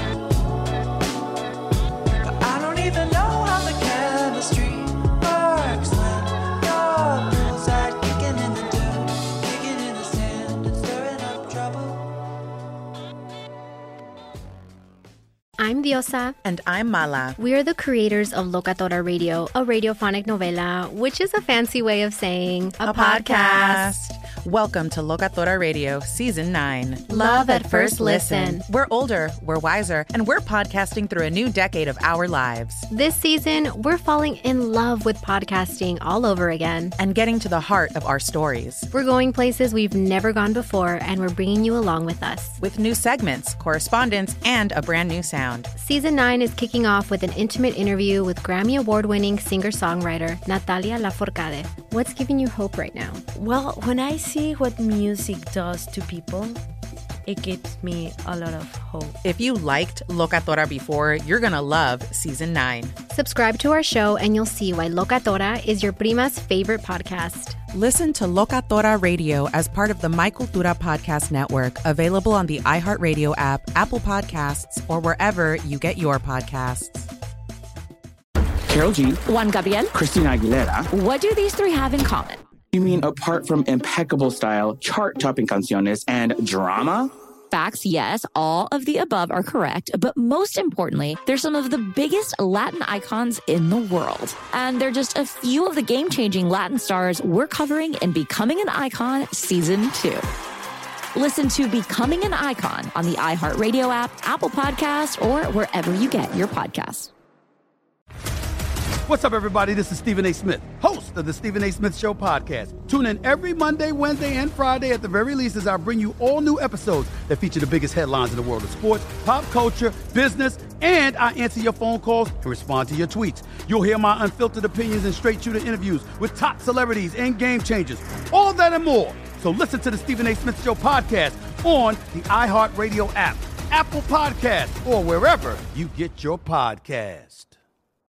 I: But I don't even know how the chemistry works when your poolside kicking in the dirt, kicking in the sand and stirring up trouble.
B: I'm Diosa.
C: And I'm Mala.
B: We are the creators of Locatora Radio, a radiophonic novela, which is a fancy way of saying a podcast.
C: Welcome to Locatora Radio, Season 9.
B: Love at first listen.
C: We're older, we're wiser, and we're podcasting through a new decade of our lives.
B: This season, we're falling in love with podcasting all over again.
C: And getting to the heart of our stories.
B: We're going places we've never gone before, and we're bringing you along with us.
C: With new segments, correspondence, and a brand new sound.
B: Season 9 is kicking off with an intimate interview with Grammy Award-winning singer-songwriter Natalia Lafourcade. What's giving you hope right now?
D: Well, when I see what music does to people, it gives me a lot of hope.
C: If you liked Locatora before, you're going to love Season 9.
B: Subscribe to our show and you'll see why Locatora is your prima's favorite podcast.
C: Listen to Locatora Radio as part of the My Cultura Podcast Network, available on the iHeartRadio app, Apple Podcasts, or wherever you get your podcasts.
E: Karol G,
F: Juan Gabriel.
E: Christina Aguilera.
F: What do these three have in common?
E: You mean apart from impeccable style, chart-topping canciones, and drama?
F: Facts, yes, all of the above are correct, but most importantly, they're some of the biggest Latin icons in the world. And they're just a few of the game-changing Latin stars we're covering in Becoming an Icon Season 2. Listen to Becoming an Icon on the iHeartRadio app, Apple Podcasts, or wherever you get your podcasts.
J: What's up, everybody? This is Stephen A. Smith, host of the Stephen A. Smith Show podcast. Tune in every Monday, Wednesday, and Friday at the very least as I bring you all new episodes that feature the biggest headlines in the world of sports, pop culture, business, and I answer your phone calls and respond to your tweets. You'll hear my unfiltered opinions and straight-shooter interviews with top celebrities and game changers. All that and more. So listen to the Stephen A. Smith Show podcast on the iHeartRadio app, Apple Podcasts, or wherever you get your podcasts.